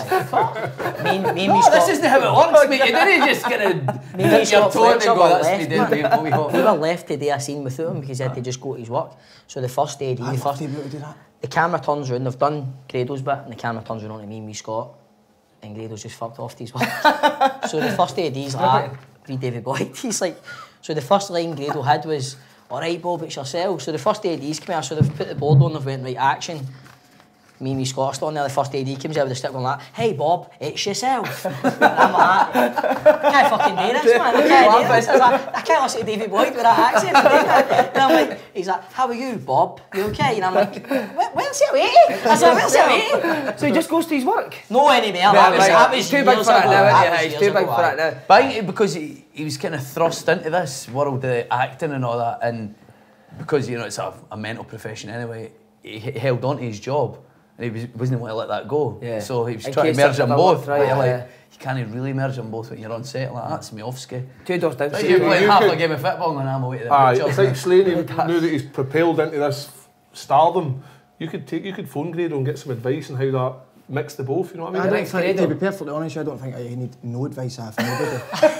Aye. Me, and- me and no, me this Scott, isn't how it works, mate. You didn't just kind of Me and hit your Scott toe and Fletcher go, were that's left, me doing Dave Bowie Hot. we were left to do a scene without him because he had to just go to his work. So the first A D, I'd the love first, to be able to do that. the camera turns round, they've done Grado's bit, and the camera turns round onto me and me Scott, and Grado's just fucked off to his work. So the first A D's like, read David Boyd, he's like, so the first line Grado had was, all right, Bob, it's yourself. So the first A D's come out, so they've put the board on, they've went, right, action. Me and me Scott are still on there, the first A D comes out with the stick going like, hey Bob, it's yourself. And I'm like, I can't fucking do this, man. I can't do this. I, was like, I can't listen to David Boyd with that accent. And I'm like, he's like, how are you, Bob? You okay? And I'm like, Where, where's it away? I said, where's it away? So he just goes to his work? No anymore. Right, That was, right. that was He's too big years for that ago. now, That isn't was he? He's years too big ago, for aye. that now. But I think because he, he was kind of thrust into this world of acting and all that, and because you know it's a, a mental profession anyway, he, he held on to his job, and he was, wasn't want to let that go. Yeah. So he was In trying to case merge something them worked both. right, But you're like, yeah. you can't really merge them both when you're on set. Like that's Miofsky. Two doors down. So So you you play you half could- a game of football and I'm away to the Aye, pictures. it's like Slaney, now that he's propelled into this stardom, you could take, you could phone Grado and get some advice on how that mix the both, you know what I I mean? don't Thanks, think, Grado. to be perfectly honest, I don't think I need no advice off nobody.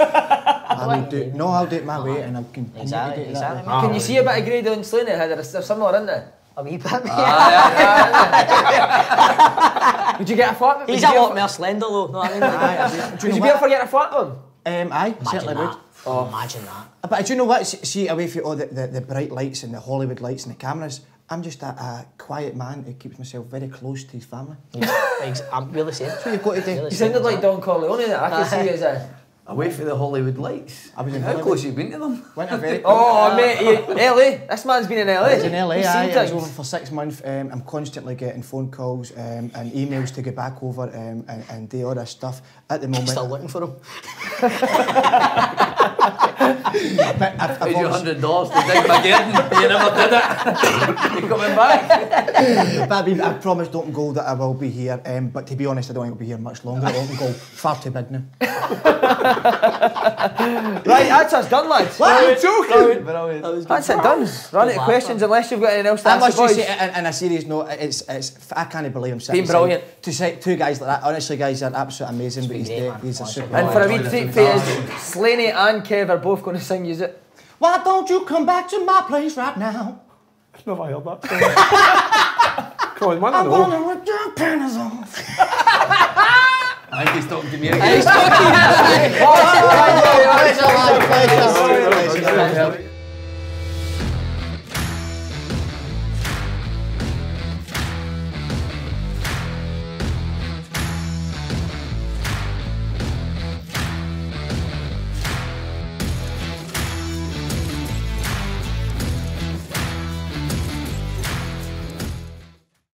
I will do, no, I'll do it my way and I can continue Exactly, to do it that exactly. way. Can you see a bit of Grado and Slaney? There's there's similar, isn't there? A wee bit. Would you get a flat? Would He's you a be lot up- more slender though, know what I mean? Aye, I do. Do Would you you know be up what? for getting a flat with him? Um, aye, Imagine certainly would. that. Oh, imagine that. But do you know what? See, see, away from all the, the, the bright lights and the Hollywood lights and the cameras, I'm just a, a quiet man who keeps myself very close to his family. Ex- I'm really saying. That's what you've got to do. Really You sounded like Don Corleone there. I can see you as a... Away for the Hollywood lights. I was in How Hollywood. close have you been to them? Went a very Oh, mate, you, L A. This man's been in L A. I was in L A, He's seen aye, I was things. over for six months. Um, I'm constantly getting phone calls um, and emails to get back over um, and, and do all this stuff. At the moment, Still looking for him. but I've, I've Paid you always- one hundred dollars to dig my garden. You never did it. You coming back? but I, mean, I promised Open Goal that I will be here. Um, but to be honest, I don't think I'll be here much longer. Open Goal, far too big now. Right, that's us done, lads. What? Are you joking? Brilliant. That's it done. Run it questions unless you've got anything else to I ask must the just boys. say, in, in a serious note, it's, it's, I can't believe I'm sitting Been brilliant. beside- To say two guys like that, honestly, guys, are absolutely amazing. But he's, great, dead. man. He's a Honestly. super. And for a wee treat for you, Slaney and Kev are both going to sing you it. Why don't you come back to my place right now? I've never heard that song. Come on, man, I I know. wanna rip your panties off. I think he's talking to me again. Pleasure, lad, pleasure. Pleasure.